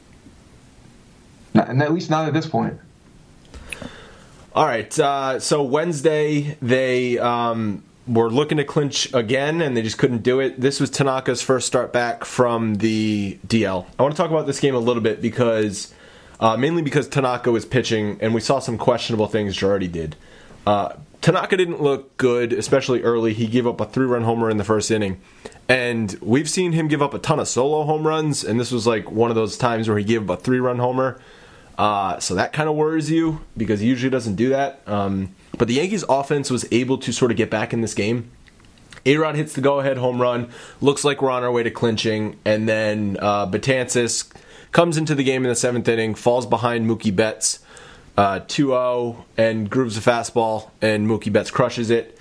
And at least not at this point. All right, so Wednesday they were looking to clinch again, and they just couldn't do it. This was Tanaka's first start back from the DL. I want to talk about this game a little bit because, mainly because Tanaka was pitching, and we saw some questionable things Girardi did. Tanaka didn't look good, especially early. He gave up a 3-run homer in the first inning. And we've seen him give up a ton of solo home runs, and this was one of those times where he gave up a 3-run homer. So that kind of worries you because he usually doesn't do that. But the Yankees offense was able to sort of get back in this game. A-Rod hits the go-ahead home run. Looks like we're on our way to clinching. And then Betances comes into the game in the 7th inning, falls behind Mookie Betts 2-0, and grooves a fastball, and Mookie Betts crushes it.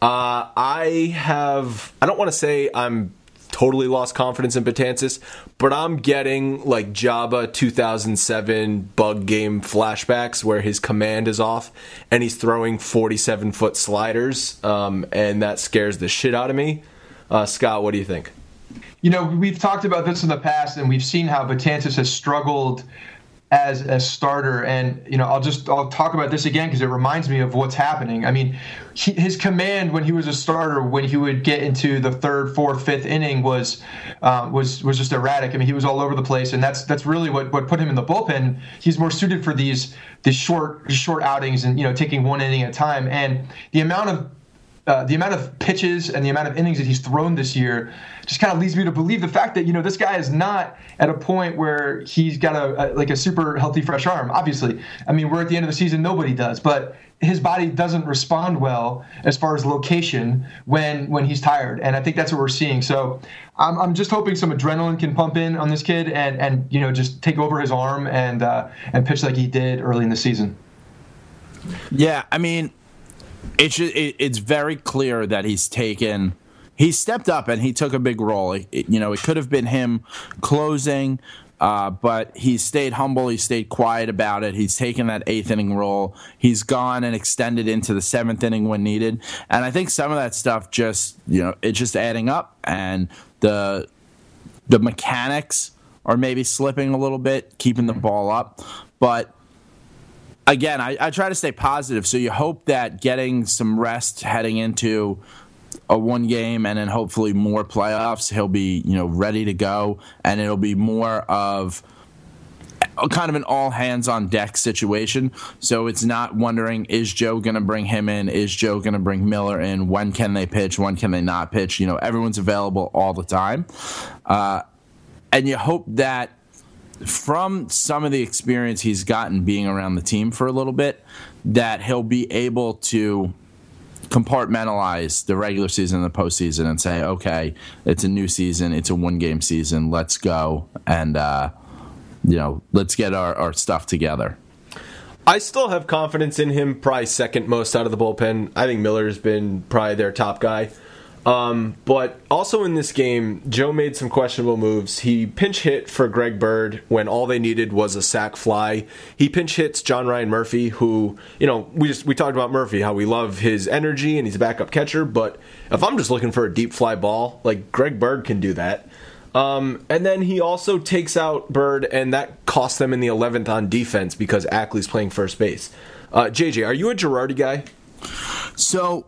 I don't want to say I'm totally lost confidence in Betances, but I'm getting Jabba 2007 bug game flashbacks where his command is off and he's throwing 47-foot sliders, and that scares the shit out of me. Scott, what do you think? We've talked about this in the past, and we've seen how Betances has struggled as a starter, and I'll talk about this again because it reminds me of what's happening. I mean, his command when he was a starter, when he would get into the 3rd, 4th, 5th inning was just erratic. I mean, he was all over the place, and that's really what put him in the bullpen. He's more suited for these short outings and taking 1 inning at a time. And the amount of pitches and the amount of innings that he's thrown this year just kind of leads me to believe the fact that this guy is not at a point where he's got a super healthy fresh arm. Obviously, I mean, we're at the end of the season, nobody does, but his body doesn't respond well as far as location when he's tired, and I think that's what we're seeing. So I'm just hoping some adrenaline can pump in on this kid and just take over his arm and pitch like he did early in the season. Yeah, I mean, it's very clear that he's stepped up and he took a big role. It could have been him closing, but he stayed humble. He stayed quiet about it. He's taken that 8th inning role. He's gone and extended into the 7th inning when needed. And I think some of that stuff it's just adding up. And the mechanics are maybe slipping a little bit, keeping the ball up. But again, I try to stay positive. So you hope that getting some rest heading into a one game and then hopefully more playoffs, he'll be, ready to go, and it'll be more of kind of an all hands on deck situation. So it's not wondering, is Joe going to bring him in? Is Joe going to bring Miller in? When can they pitch? When can they not pitch? Everyone's available all the time. And you hope that from some of the experience he's gotten being around the team for a little bit, that he'll be able to compartmentalize the regular season and the postseason and say, okay, it's a new season, it's a one-game season, let's go, and let's get our stuff together. I still have confidence in him, probably second most out of the bullpen. I think Miller's been probably their top guy. But also in this game, Joe made some questionable moves. He pinch hit for Greg Bird when all they needed was a sac fly. He pinch hits John Ryan Murphy, who, we talked about Murphy, how we love his energy and he's a backup catcher. But if I'm just looking for a deep fly ball, like Greg Bird can do that. And then he also takes out Bird, and that cost them in the 11th on defense because Ackley's playing first base. JJ, are you a Girardi guy? So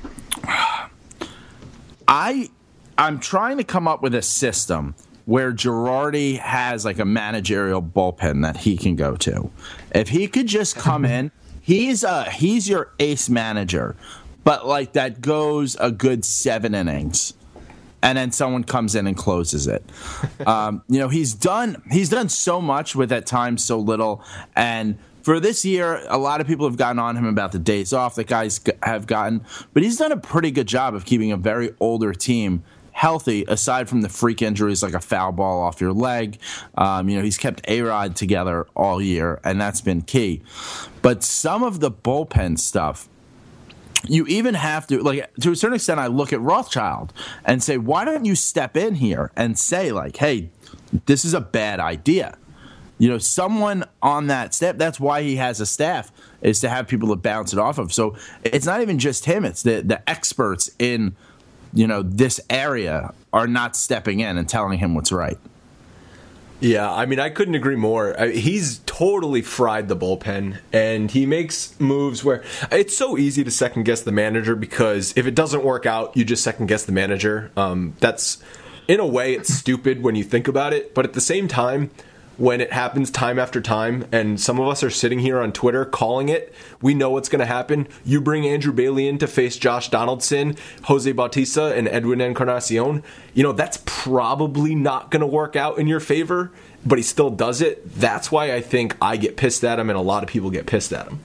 I'm trying to come up with a system where Girardi has like a managerial bullpen that he can go to. If he could just come in, he's your ace manager, but like that goes a good 7 innings. And then someone comes in and closes it. He's done so much with at times so little. And for this year, a lot of people have gotten on him about the days off that guys have gotten. But he's done a pretty good job of keeping a very older team healthy, aside from the freak injuries like a foul ball off your leg. He's kept A-Rod together all year, and that's been key. But some of the bullpen stuff, you even have to, to a certain extent, I look at Rothschild and say, why don't you step in here and say, hey, this is a bad idea. Someone on that staff, that's why he has a staff, is to have people to bounce it off of. So it's not even just him, it's the experts in, this area are not stepping in and telling him what's right. Yeah, I couldn't agree more. He's totally fried the bullpen, and he makes moves where it's so easy to second-guess the manager, because if it doesn't work out, you just second-guess the manager. That's, in a way, it's stupid when you think about it, but at the same time, when it happens time after time, and some of us are sitting here on Twitter calling it, we know what's going to happen. You bring Andrew Bailey in to face Josh Donaldson, Jose Bautista, and Edwin Encarnacion. That's probably not going to work out in your favor, but he still does it. That's why I think I get pissed at him, and a lot of people get pissed at him.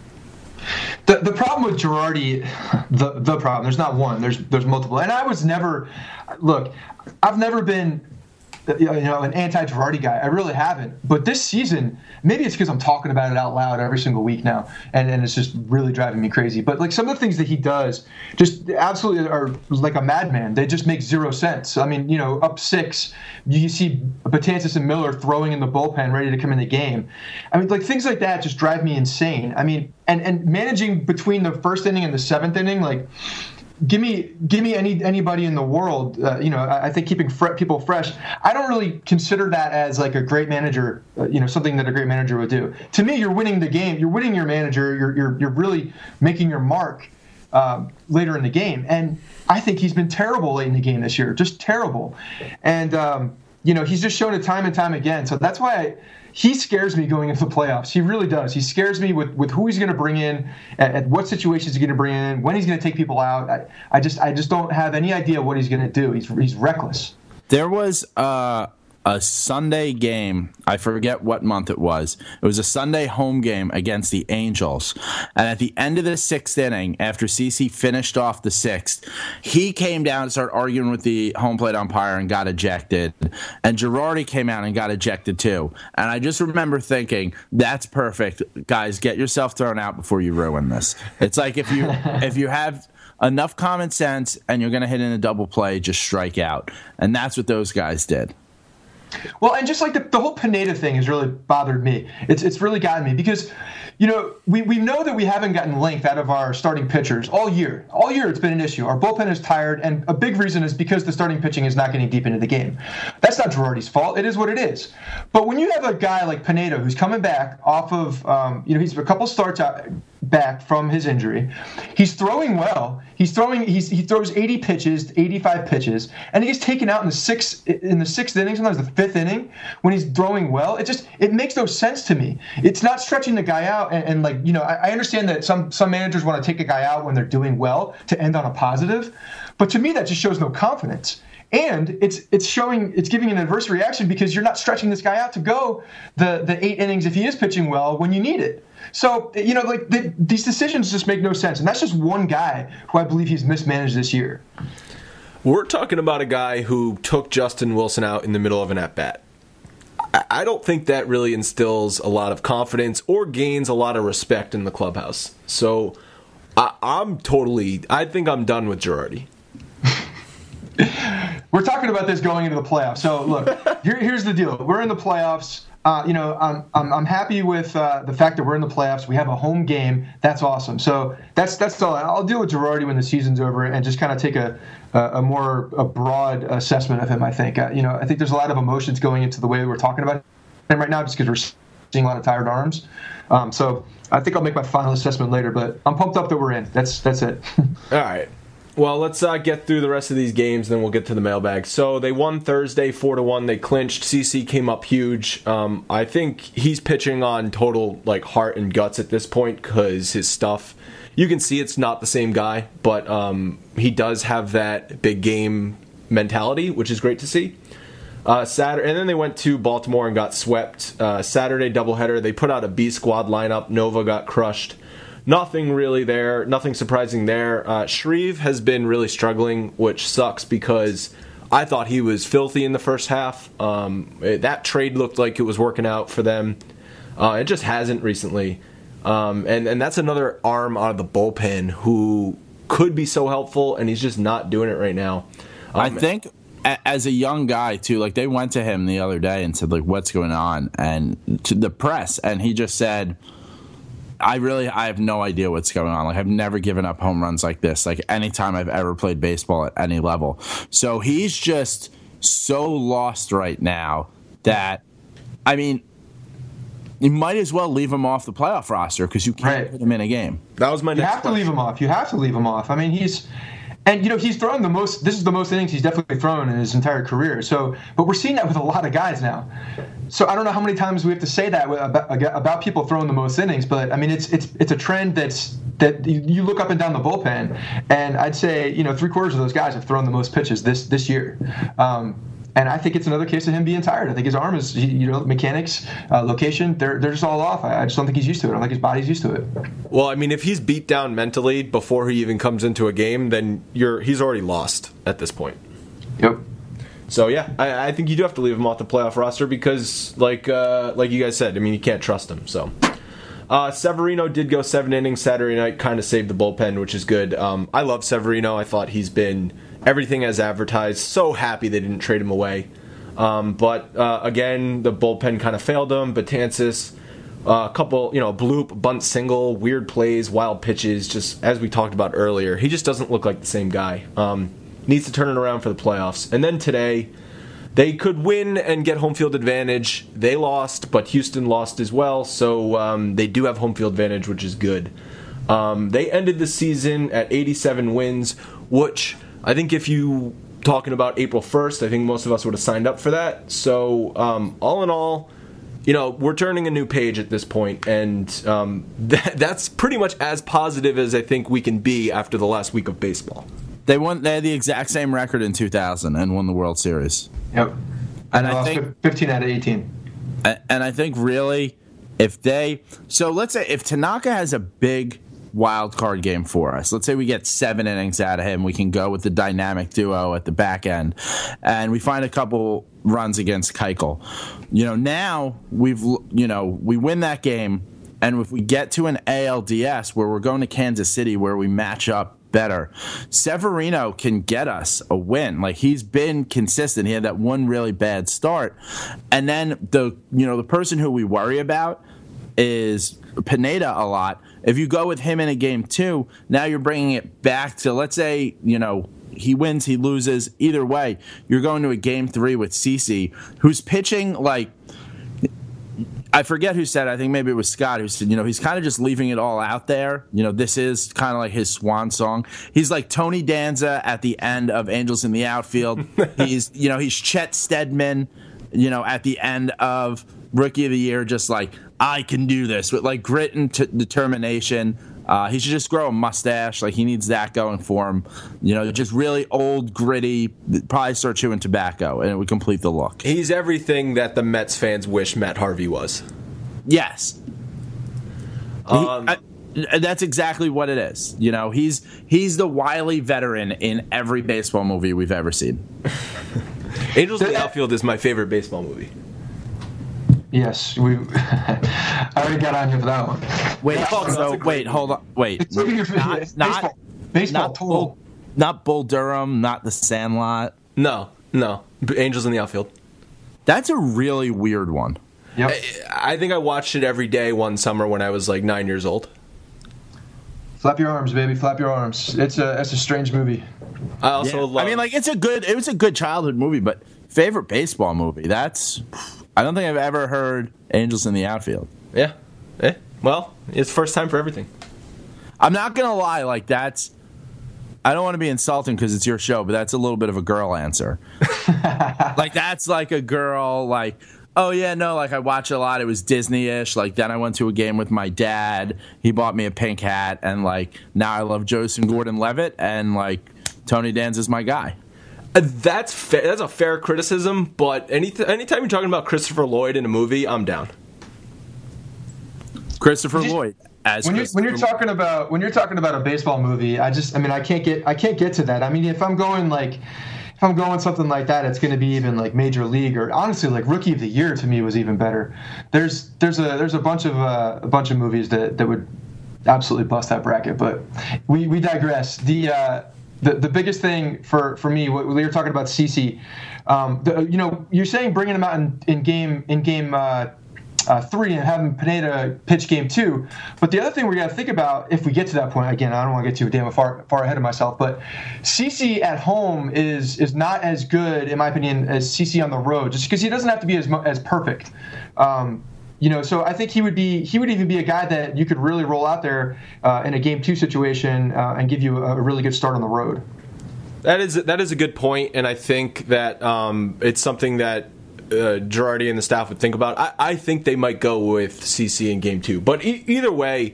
The problem with Girardi, the problem, there's not one, there's multiple. And I've never been an anti-Girardi guy. I really haven't. But this season, maybe it's because I'm talking about it out loud every single week now, and it's just really driving me crazy. But some of the things that he does just absolutely are like a madman. They just make zero sense. Up 6, you see Betances and Miller throwing in the bullpen, ready to come in the game. Things like that just drive me insane. And managing between the first inning and the 7th inning, Give me anybody in the world. I think keeping people fresh. I don't really consider that as like a great manager. Something that a great manager would do. To me, you're winning the game. You're winning your manager. You're really making your mark later in the game. And I think he's been terrible late in the game this year. Just terrible. And he's just shown it time and time again. So that's why he scares me going into the playoffs. He really does. He scares me with who he's going to bring in, at what situations he's going to bring in, when he's going to take people out. I just don't have any idea what he's going to do. He's reckless. There was a Sunday game. I forget what month it was. It was a Sunday home game against the Angels. And at the end of the 6th inning, after CeCe finished off the 6th, he came down and started arguing with the home plate umpire and got ejected. And Girardi came out and got ejected too. And I just remember thinking, that's perfect. Guys, get yourself thrown out before you ruin this. It's like if you have enough common sense and you're going to hit in a double play, just strike out. And that's what those guys did. Well, and just like the whole Pineda thing has really bothered me. It's really gotten me because, we know that we haven't gotten length out of our starting pitchers all year. All year it's been an issue. Our bullpen is tired, and a big reason is because the starting pitching is not getting deep into the game. That's not Girardi's fault. It is what it is. But when you have a guy like Pineda who's coming back off of, he's a couple starts back from his injury, he's throwing well. He throws 80 pitches, 85 pitches, and he gets taken out in the sixth inning, sometimes the fifth inning, when he's throwing well. It makes no sense to me. It's not stretching the guy out, and I understand that some managers want to take a guy out when they're doing well to end on a positive, but to me that just shows no confidence. And it's giving an adverse reaction because you're not stretching this guy out to go the 8 innings if he is pitching well when you need it. So, these decisions just make no sense. And that's just one guy who I believe he's mismanaged this year. We're talking about a guy who took Justin Wilson out in the middle of an at-bat. I don't think that really instills a lot of confidence or gains a lot of respect in the clubhouse. So, I think I'm done with Girardi. We're talking about this going into the playoffs. So, look, here's the deal. We're in the playoffs. I'm happy with the fact that we're in the playoffs. We have a home game. That's awesome. So that's all. I'll deal with Girardi when the season's over and just kind of take a broad assessment of him. I think I think there's a lot of emotions going into the way we're talking about him right now, just because we're seeing a lot of tired arms. So I think I'll make my final assessment later. But I'm pumped up that we're in. That's it. All right. Well, let's get through the rest of these games, then we'll get to the mailbag. So they won Thursday 4-1. They clinched. CC came up huge. I think he's pitching on total heart and guts at this point because his stuff, you can see it's not the same guy, but he does have that big game mentality, which is great to see. Saturday, and then they went to Baltimore and got swept. Saturday doubleheader. They put out a B squad lineup. Nova got crushed. Nothing really there. Nothing surprising there. Shreve has been really struggling, which sucks because I thought he was filthy in the first half. That trade looked like it was working out for them. It just hasn't recently. And that's another arm out of the bullpen who could be so helpful, and he's just not doing it right now. I think as a young guy, too, they went to him the other day and said, what's going on? And to the press, and he just said, I have no idea what's going on. I've never given up home runs like this, anytime I've ever played baseball at any level. So he's just so lost right now that, you might as well leave him off the playoff roster because you can't put him in a game. That was my next question. You have to leave him off. He's thrown the most. This is the most innings he's definitely thrown in his entire career. So, but we're seeing that with a lot of guys now. So I don't know how many times we have to say that about people throwing the most innings, but it's a trend that you look up and down the bullpen, and I'd say 3/4 of those guys have thrown the most pitches this year. And I think it's another case of him being tired. I think his arm is, mechanics, location, they're just all off. I just don't think he's used to it. I don't think his body's used to it. Well, if he's beat down mentally before he even comes into a game, then he's already lost at this point. Yep. So, yeah, I think you do have to leave him off the playoff roster because, like you guys said, you can't trust him. So, Severino did go 7 innings Saturday night, kind of saved the bullpen, which is good. I love Severino. I thought he's been everything as advertised. So happy they didn't trade him away. But again, the bullpen kind of failed him. Betances, a couple, bloop, bunt single, weird plays, wild pitches, just as we talked about earlier. He just doesn't look like the same guy. Needs to turn it around for the playoffs. And then today, they could win and get home field advantage. They lost, but Houston lost as well. So they do have home field advantage, which is good. They ended the season at 87 wins, which I think if you talking about April 1st, I think most of us would have signed up for that. So all in all, we're turning a new page at this point, and that's pretty much as positive as I think we can be after the last week of baseball. They had the exact same record in 2000 and won the World Series. Yep. And I think 15 out of 18. And I think really, let's say if Tanaka has a big wild card game for us, let's say we get 7 innings out of him, we can go with the dynamic duo at the back end, and we find a couple runs against Keuchel. Now we win that game, and if we get to an ALDS where we're going to Kansas City where we match up better. Severino can get us a win. Like, he's been consistent. He had that one really bad start. And then the person who we worry about is Pineda a lot. If you go with him in a game 2, now you're bringing it back to, let's say, he wins, he loses. Either way, you're going to a game 3 with CeCe, who's pitching like, I forget who said it. I think maybe it was Scott who said, he's kind of just leaving it all out there. This is kind of like his swan song. He's like Tony Danza at the end of Angels in the Outfield. He's Chet Steadman, at the end of Rookie of the Year, just like, I can do this with like grit and determination. He should just grow a mustache. Like, he needs that going for him. Just really old, gritty, probably start chewing tobacco, and it would complete the look. He's everything that the Mets fans wish Matt Harvey was. Yes. That's exactly what it is. He's the wily veteran in every baseball movie we've ever seen. Angels in the Outfield is my favorite baseball movie. Yes, I already got on you for that one. Hold on. Wait. Baseball total. Not Bull Durham, not The Sandlot. No. Angels in the Outfield. That's a really weird one. Yep. I think I watched it every day one summer when I was like 9 years old. Flap your arms, baby. Flap your arms. It's a strange movie. I also love. It was a good childhood movie, but favorite baseball movie. I don't think I've ever heard Angels in the Outfield. Yeah. Well, it's first time for everything. I'm not going to lie. Like, I don't want to be insulting because it's your show, but that's a little bit of a girl answer. Like, that's like a girl, like, oh, yeah, no, like, I watch a lot. It was Disney-ish. Like, then I went to a game with my dad. He bought me a pink hat. And, like, now I love Joseph Gordon-Levitt. And, like, Tony Danza's my guy. That's fair. That's a fair criticism, but anytime you're talking about Christopher Lloyd in a movie, I'm down. Christopher Lloyd as when you're talking about a baseball movie, I can't get to that. I mean, if I'm going something like that, it's going to be even like Major League, or honestly, like Rookie of the Year to me was even better. There's a bunch of movies that would absolutely bust that bracket, but we digress. The biggest thing for me, what we were talking about, CeCe, you're saying bringing him out in game 3 and having Pineda pitch game 2, but the other thing we got to think about, if we get to that point, again, I don't want to get too damn far ahead of myself, but CeCe at home is not as good, in my opinion, as CeCe on the road, just because he doesn't have to be as perfect. So I think he would even be a guy that you could really roll out there in a game 2 situation and give you a really good start on the road. That is a good point, and I think that it's something that Girardi and the staff would think about. I think they might go with CeCe in game 2, but either way,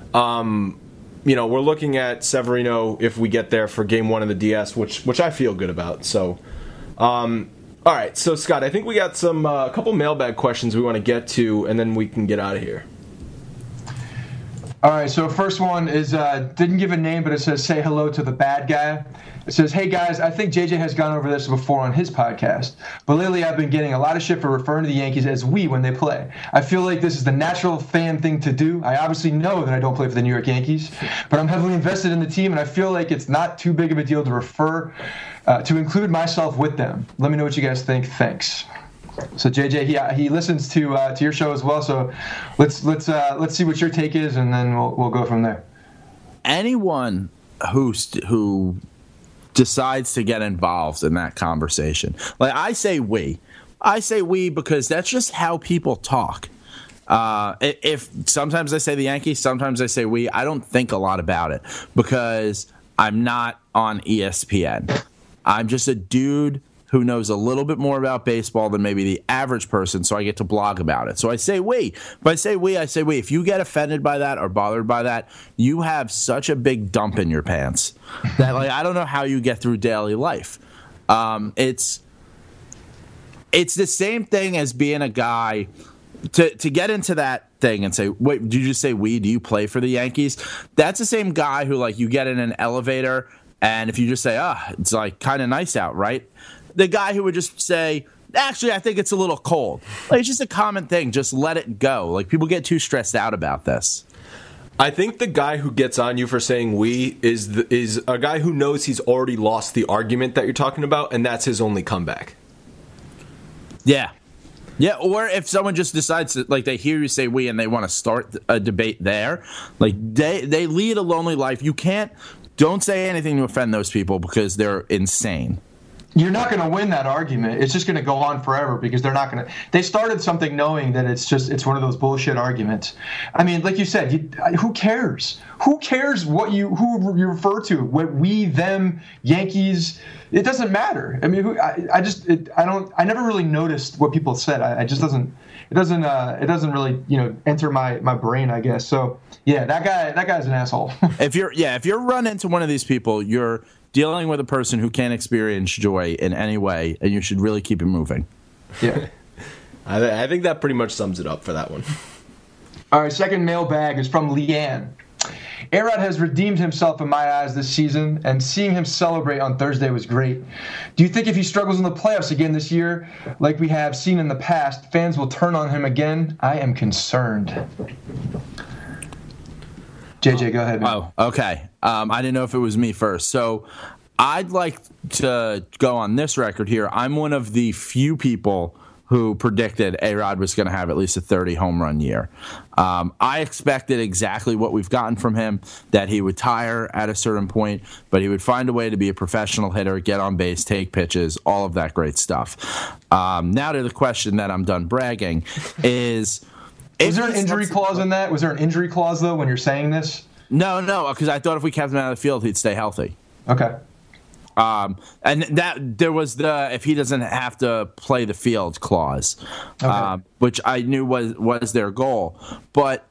we're looking at Severino if we get there for game 1 of the DS, which I feel good about. So. All right, so Scott, I think we got a couple mailbag questions we want to get to, and then we can get out of here. All right, so first one is, didn't give a name, but it says, say hello to the bad guy. It says, hey guys, I think JJ has gone over this before on his podcast, but lately I've been getting a lot of shit for referring to the Yankees as we when they play. I feel like this is the natural fan thing to do. I obviously know that I don't play for the New York Yankees, but I'm heavily invested in the team, and I feel like it's not too big of a deal to refer to include myself with them. Let me know what you guys think. Thanks. So JJ, he listens to your show as well. So let's see what your take is, and then we'll go from there. Anyone who decides to get involved in that conversation, like I say we because that's just how people talk. If sometimes I say the Yankees, sometimes I say we. I don't think a lot about it because I'm not on ESPN. I'm just a dude who knows a little bit more about baseball than maybe the average person, so I get to blog about it. So I say we. But I say we. If you get offended by that or bothered by that, you have such a big dump in your pants that, like, I don't know how you get through daily life. It's the same thing as being a guy to get into that thing and say, wait, did you just say we? Do you play for the Yankees? That's the same guy who, like, you get in an elevator and if you just say, it's like kind of nice out, right? The guy who would just say, actually, I think it's a little cold. Like, it's just a common thing. Just let it go. Like, people get too stressed out about this. I think the guy who gets on you for saying we is a guy who knows he's already lost the argument that you're talking about, and that's his only comeback. Yeah. Yeah, or if someone just decides to, like, they hear you say we and they want to start a debate there, like, they lead a lonely life. Don't say anything to offend those people because they're insane. You're not going to win that argument. It's just going to go on forever because they're not going to. They started something knowing that it's one of those bullshit arguments. I mean, like you said, who cares? Who cares who you refer to? What we, them, Yankees? It doesn't matter. I mean, I never really noticed what people said. It doesn't really enter my brain, I guess. So yeah, that guy's an asshole. If you're run into one of these people, you're dealing with a person who can't experience joy in any way, and you should really keep it moving. Yeah. I think that pretty much sums it up for that one. All right, second mailbag is from Leanne. A-Rod has redeemed himself in my eyes this season, and seeing him celebrate on Thursday was great. Do you think if he struggles in the playoffs again this year, like we have seen in the past, fans will turn on him again? I am concerned. JJ, go ahead, man. Oh, okay. I didn't know if it was me first. So I'd like to go on this record here. I'm one of the few people who predicted A-Rod was going to have at least a 30 home run year. I expected exactly what we've gotten from him, that he would tire at a certain point, but he would find a way to be a professional hitter, get on base, take pitches, all of that great stuff. Now to the question that I'm done bragging is... Was there an injury clause in that? Was there an injury clause, though, when you're saying this? No, because I thought if we kept him out of the field, he'd stay healthy. Okay. And that there was the if he doesn't have to play the field clause, okay. Which I knew was their goal. But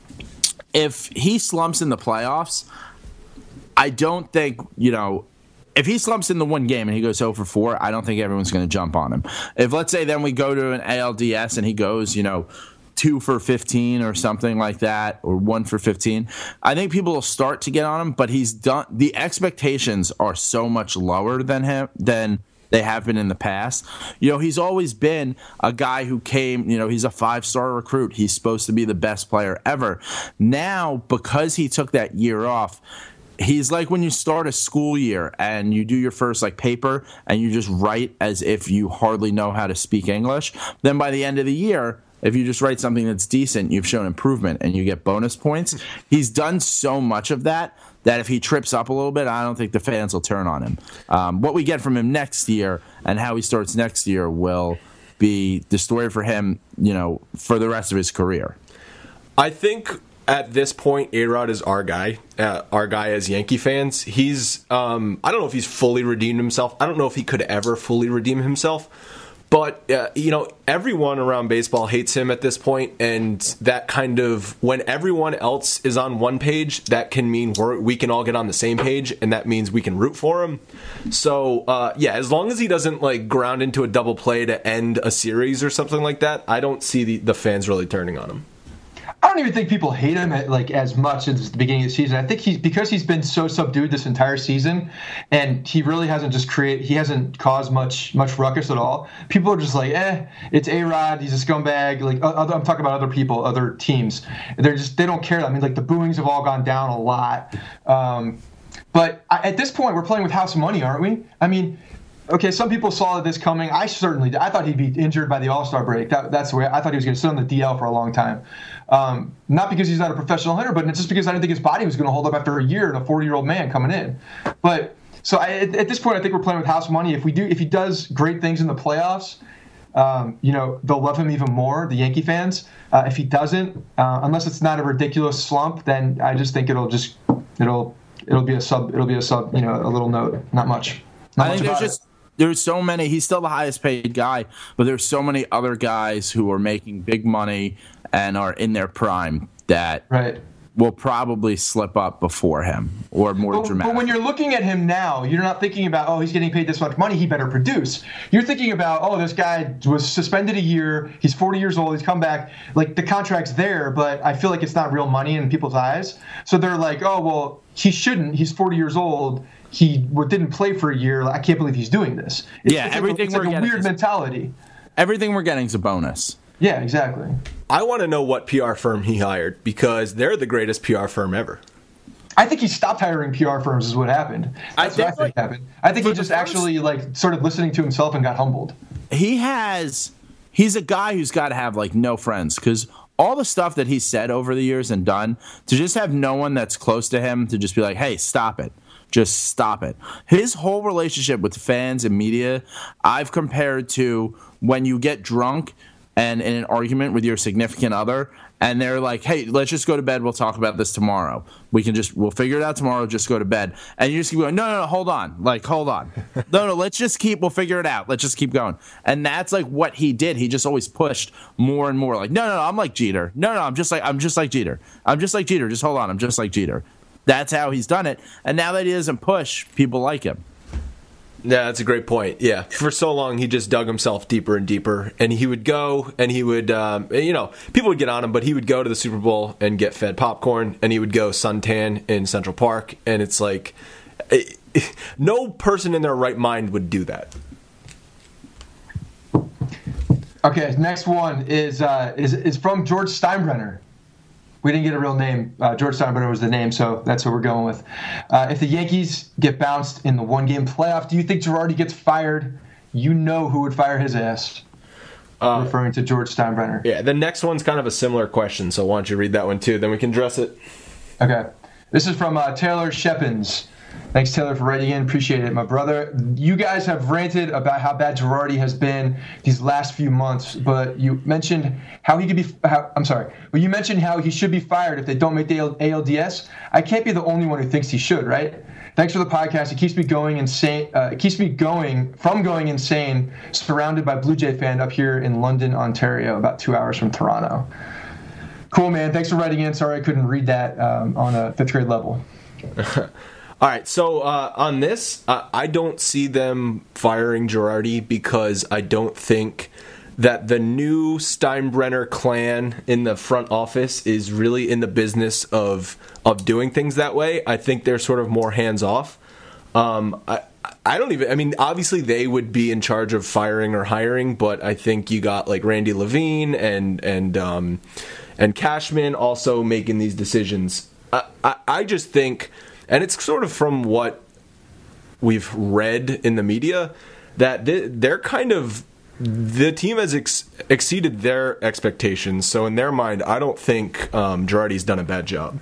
if he slumps in the playoffs, I don't think, if he slumps in the one game and he goes 0 for 4, I don't think everyone's going to jump on him. If, let's say, then we go to an ALDS and he goes, 2 for 15 or something like that, or 1 for 15, I think people will start to get on him, but he's done. The expectations are so much lower than they have been in the past. He's always been a guy who came, he's a 5-star recruit. He's supposed to be the best player ever. Now, because he took that year off, he's like when you start a school year and you do your first paper and you just write as if you hardly know how to speak English. Then by the end of the year, if you just write something that's decent, you've shown improvement and you get bonus points. He's done so much of that if he trips up a little bit, I don't think the fans will turn on him. What we get from him next year and how he starts next year will be the story for him, for the rest of his career. I think at this point, A-Rod is our guy as Yankee fans. He's, I don't know if he's fully redeemed himself. I don't know if he could ever fully redeem himself. But, everyone around baseball hates him at this point, and that kind of, when everyone else is on one page, that can mean we can all get on the same page, and that means we can root for him. So, as long as he doesn't, ground into a double play to end a series or something like that, I don't see the fans really turning on him. I don't even think people hate him as much at the beginning of the season. I think because he's been so subdued this entire season, and he really hasn't he hasn't caused much ruckus at all. People are just it's A-Rod, he's a scumbag. I'm talking about other people, other teams. They don't care. I mean, the booings have all gone down a lot. But at this point, we're playing with house money, aren't we? I mean, okay, some people saw this coming. I certainly did. I thought he'd be injured by the All-Star break. That's the way I thought he was going to sit on the DL for a long time. Not because he's not a professional hitter, but just because I didn't think his body was going to hold up after a year and a 40-year-old man coming in. But so at this point, I think we're playing with house money. If he does great things in the playoffs, they'll love him even more, the Yankee fans. If he doesn't, unless it's not a ridiculous slump, then I just think it'll be a sub, a little note, not much. I think there's so many. He's still the highest paid guy, but there's so many other guys who are making big money and are in their prime that will probably slip up before him or more dramatic. But when you're looking at him now, you're not thinking about, he's getting paid this much money, he better produce. You're thinking about, this guy was suspended a year, he's 40 years old, he's come back, the contract's there, but I feel like it's not real money in people's eyes. So they're like, he shouldn't, he's 40 years old, he didn't play for a year, I can't believe he's doing this. It's everything it's a weird mentality. Everything we're getting is a bonus. Yeah, exactly. I want to know what PR firm he hired, because they're the greatest PR firm ever. I think he stopped hiring PR firms is what happened. That's what I think happened. I think he just actually started listening to himself and got humbled. He's a guy who's got to have no friends, because all the stuff that he's said over the years and done, to just have no one that's close to him to just be like, hey, stop it. Just stop it. His whole relationship with fans and media, I've compared to when you get drunk and in an argument with your significant other, and they're like, hey, let's just go to bed. We'll talk about this tomorrow. We'll figure it out tomorrow. Just go to bed. And you just keep going, no, hold on. Hold on. No, we'll figure it out. Let's just keep going. And that's what he did. He just always pushed more and more. No, I'm like Jeter. No, I'm just like Jeter. I'm just like Jeter. Just hold on. I'm just like Jeter. That's how he's done it. And now that he doesn't push, people like him. Yeah, that's a great point. Yeah, for so long he just dug himself deeper and deeper, and he would go and he would, people would get on him, but he would go to the Super Bowl and get fed popcorn, and he would go suntan in Central Park, and it's like, no person in their right mind would do that. Okay, next one is from George Steinbrenner. We didn't get a real name. George Steinbrenner was the name, so that's what we're going with. If the Yankees get bounced in the one-game playoff, do you think Girardi gets fired? You know who would fire his ass. Referring to George Steinbrenner. Yeah, the next one's kind of a similar question, so why don't you read that one too, then we can address it. Okay. This is from Taylor Shepins. Thanks, Taylor, for writing in. Appreciate it, my brother. You guys have ranted about how bad Girardi has been these last few months, but you mentioned how he could be. You mentioned how he should be fired if they don't make the ALDS. I can't be the only one who thinks he should, right? Thanks for the podcast. It keeps me going insane. Going insane, surrounded by Blue Jay fans up here in London, Ontario, about 2 hours from Toronto. Cool, man. Thanks for writing in. Sorry I couldn't read that on a 5th grade level. All right, so on this, I don't see them firing Girardi because I don't think that the new Steinbrenner clan in the front office is really in the business of doing things that way. I think they're sort of more hands-off. Obviously they would be in charge of firing or hiring, but I think you got Randy Levine and Cashman also making these decisions. I just think... And it's sort of from what we've read in the media that they're kind of, the team has exceeded their expectations. So in their mind, I don't think Girardi's done a bad job.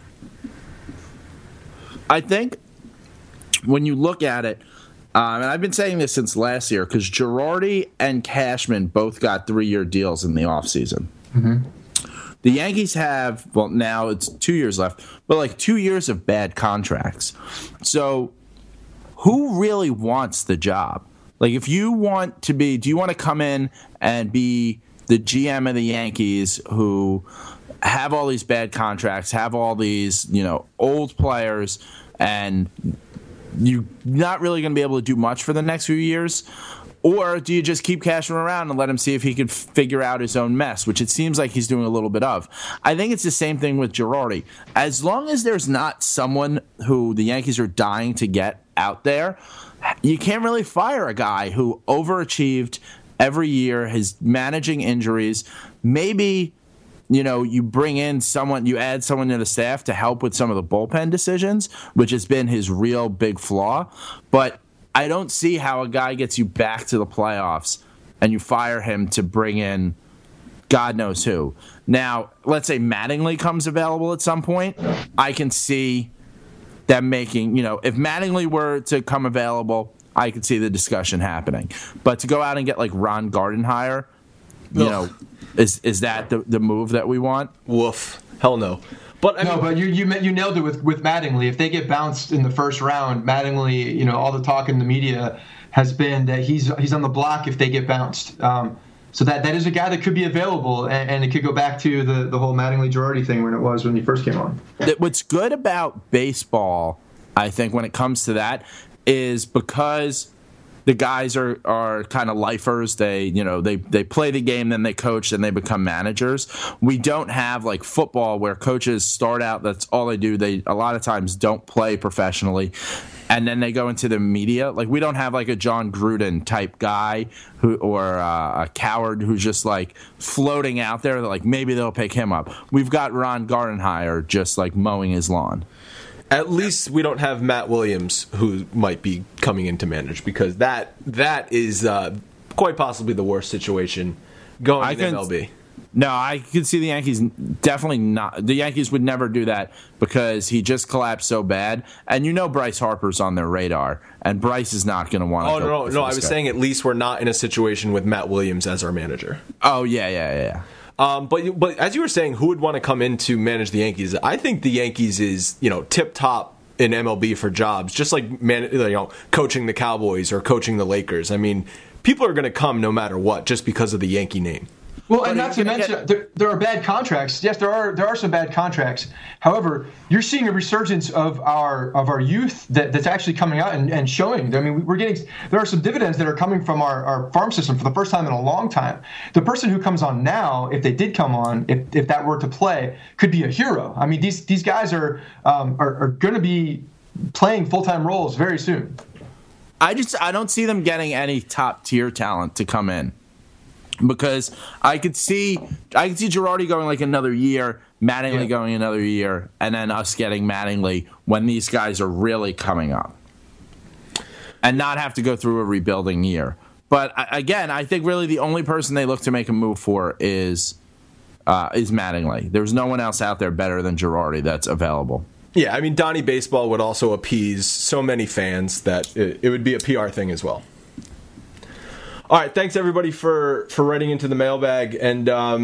I think when you look at it, and I've been saying this since last year, because Girardi and Cashman both got 3-year deals in the offseason. Mm-hmm. The Yankees have, now it's 2 years left, but 2 years of bad contracts. So who really wants the job? If you want to be, do you want to come in and be the GM of the Yankees who have all these bad contracts, have all these, old players, and you're not really going to be able to do much for the next few years? Or do you just keep Cashman around and let him see if he can figure out his own mess, which it seems like he's doing a little bit of. I think it's the same thing with Girardi. As long as there's not someone who the Yankees are dying to get out there, you can't really fire a guy who overachieved every year, is managing injuries. Maybe, you bring in someone, you add someone to the staff to help with some of the bullpen decisions, which has been his real big flaw. But I don't see how a guy gets you back to the playoffs and you fire him to bring in God knows who. Now, let's say Mattingly comes available at some point. I can see them making, if Mattingly were to come available, I could see the discussion happening. But to go out and get Ron Gardenhire, is that the move that we want? Woof. Hell no. But you nailed it with Mattingly. If they get bounced in the first round, Mattingly, all the talk in the media has been that he's on the block if they get bounced. So that is a guy that could be available, and it could go back to the whole Mattingly Girardi thing when he first came on. What's good about baseball, I think, when it comes to that, is because the guys are kind of lifers. They play the game, then they coach, then they become managers. We don't have football where coaches start out, that's all they do. They a lot of times don't play professionally. and then they go into the media. Like, we don't have like a John Gruden type guy or a Coward who's just like floating out there that like maybe they'll pick him up. We've got Ron Gardenhire just like mowing his lawn. At least we don't have Matt Williams, who might be coming in to manage, because that is quite possibly the worst situation going in MLB. No, I could see the Yankees definitely not. The Yankees would never do that because he just collapsed so bad. And you know Bryce Harper's on their radar, and Bryce is not going to want to go. No. I was saying at least we're not in a situation with Matt Williams as our manager. Oh, yeah. But as you were saying, who would want to come in to manage the Yankees? I think the Yankees is, tip top in MLB for jobs, just like coaching the Cowboys or coaching the Lakers. I mean, people are going to come no matter what just because of the Yankee name. Well, and not to mention, there are bad contracts. Yes, there are some bad contracts. However, you're seeing a resurgence of our youth that's actually coming out and showing. I mean, there are some dividends that are coming from our farm system for the first time in a long time. The person who comes on now, if they did come on, if that were to play, could be a hero. I mean, these guys are going to be playing full-time roles very soon. I don't see them getting any top tier talent to come in. Because I could see Girardi going like another year, Mattingly going another year, and then us getting Mattingly when these guys are really coming up, and not have to go through a rebuilding year. But again, I think really the only person they look to make a move for is Mattingly. There's no one else out there better than Girardi that's available. Yeah, I mean, Donnie Baseball would also appease so many fans that it would be a PR thing as well. All right, thanks everybody for writing into the mailbag, and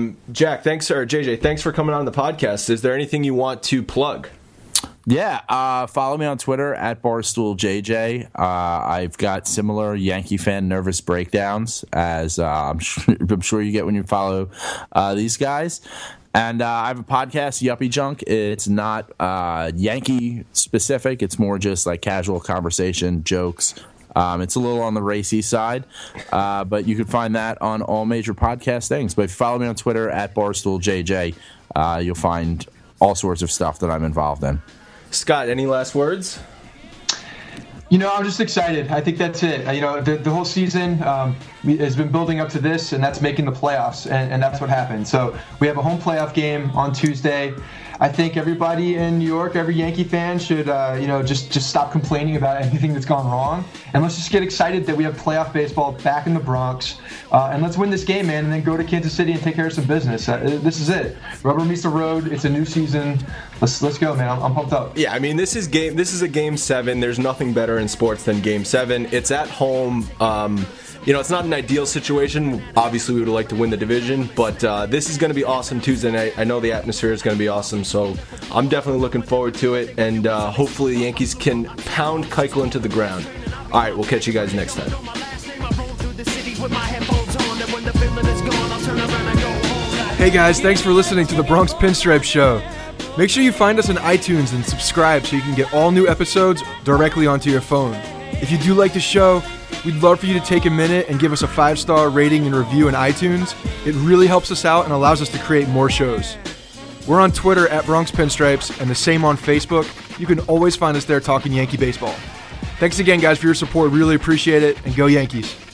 JJ, thanks for coming on the podcast. Is there anything you want to plug? Yeah, follow me on Twitter at BarstoolJJ. I've got similar Yankee fan nervous breakdowns as I'm sure you get when you follow these guys. And I have a podcast, Yuppie Junk. It's not Yankee specific. It's more just like casual conversation, jokes. It's a little on the racy side, but you can find that on all major podcast things. But if you follow me on Twitter at BarstoolJJ, you'll find all sorts of stuff that I'm involved in. Scott, any last words? I'm just excited. I think that's it. The whole season has been building up to this, and that's making the playoffs, and that's what happened. So we have a home playoff game on Tuesday. I think everybody in New York, every Yankee fan should, just stop complaining about anything that's gone wrong, and let's just get excited that we have playoff baseball back in the Bronx, and let's win this game, man, and then go to Kansas City and take care of some business. This is it. Rubber meets the road. It's a new season. Let's go, man. I'm pumped up. Yeah, I mean, this is a Game 7. There's nothing better in sports than Game 7. It's at home. It's not an ideal situation. Obviously, we would like to win the division, but this is going to be awesome Tuesday night. I know the atmosphere is going to be awesome, so I'm definitely looking forward to it, and hopefully the Yankees can pound Keuchel into the ground. All right, we'll catch you guys next time. Hey guys, thanks for listening to the Bronx Pinstripe Show. Make sure you find us on iTunes and subscribe so you can get all new episodes directly onto your phone. If you do like the show, we'd love for you to take a minute and give us a 5-star rating and review in iTunes. It really helps us out and allows us to create more shows. We're on Twitter at Bronx Pinstripes and the same on Facebook. You can always find us there talking Yankee baseball. Thanks again, guys, for your support. Really appreciate it, and go Yankees.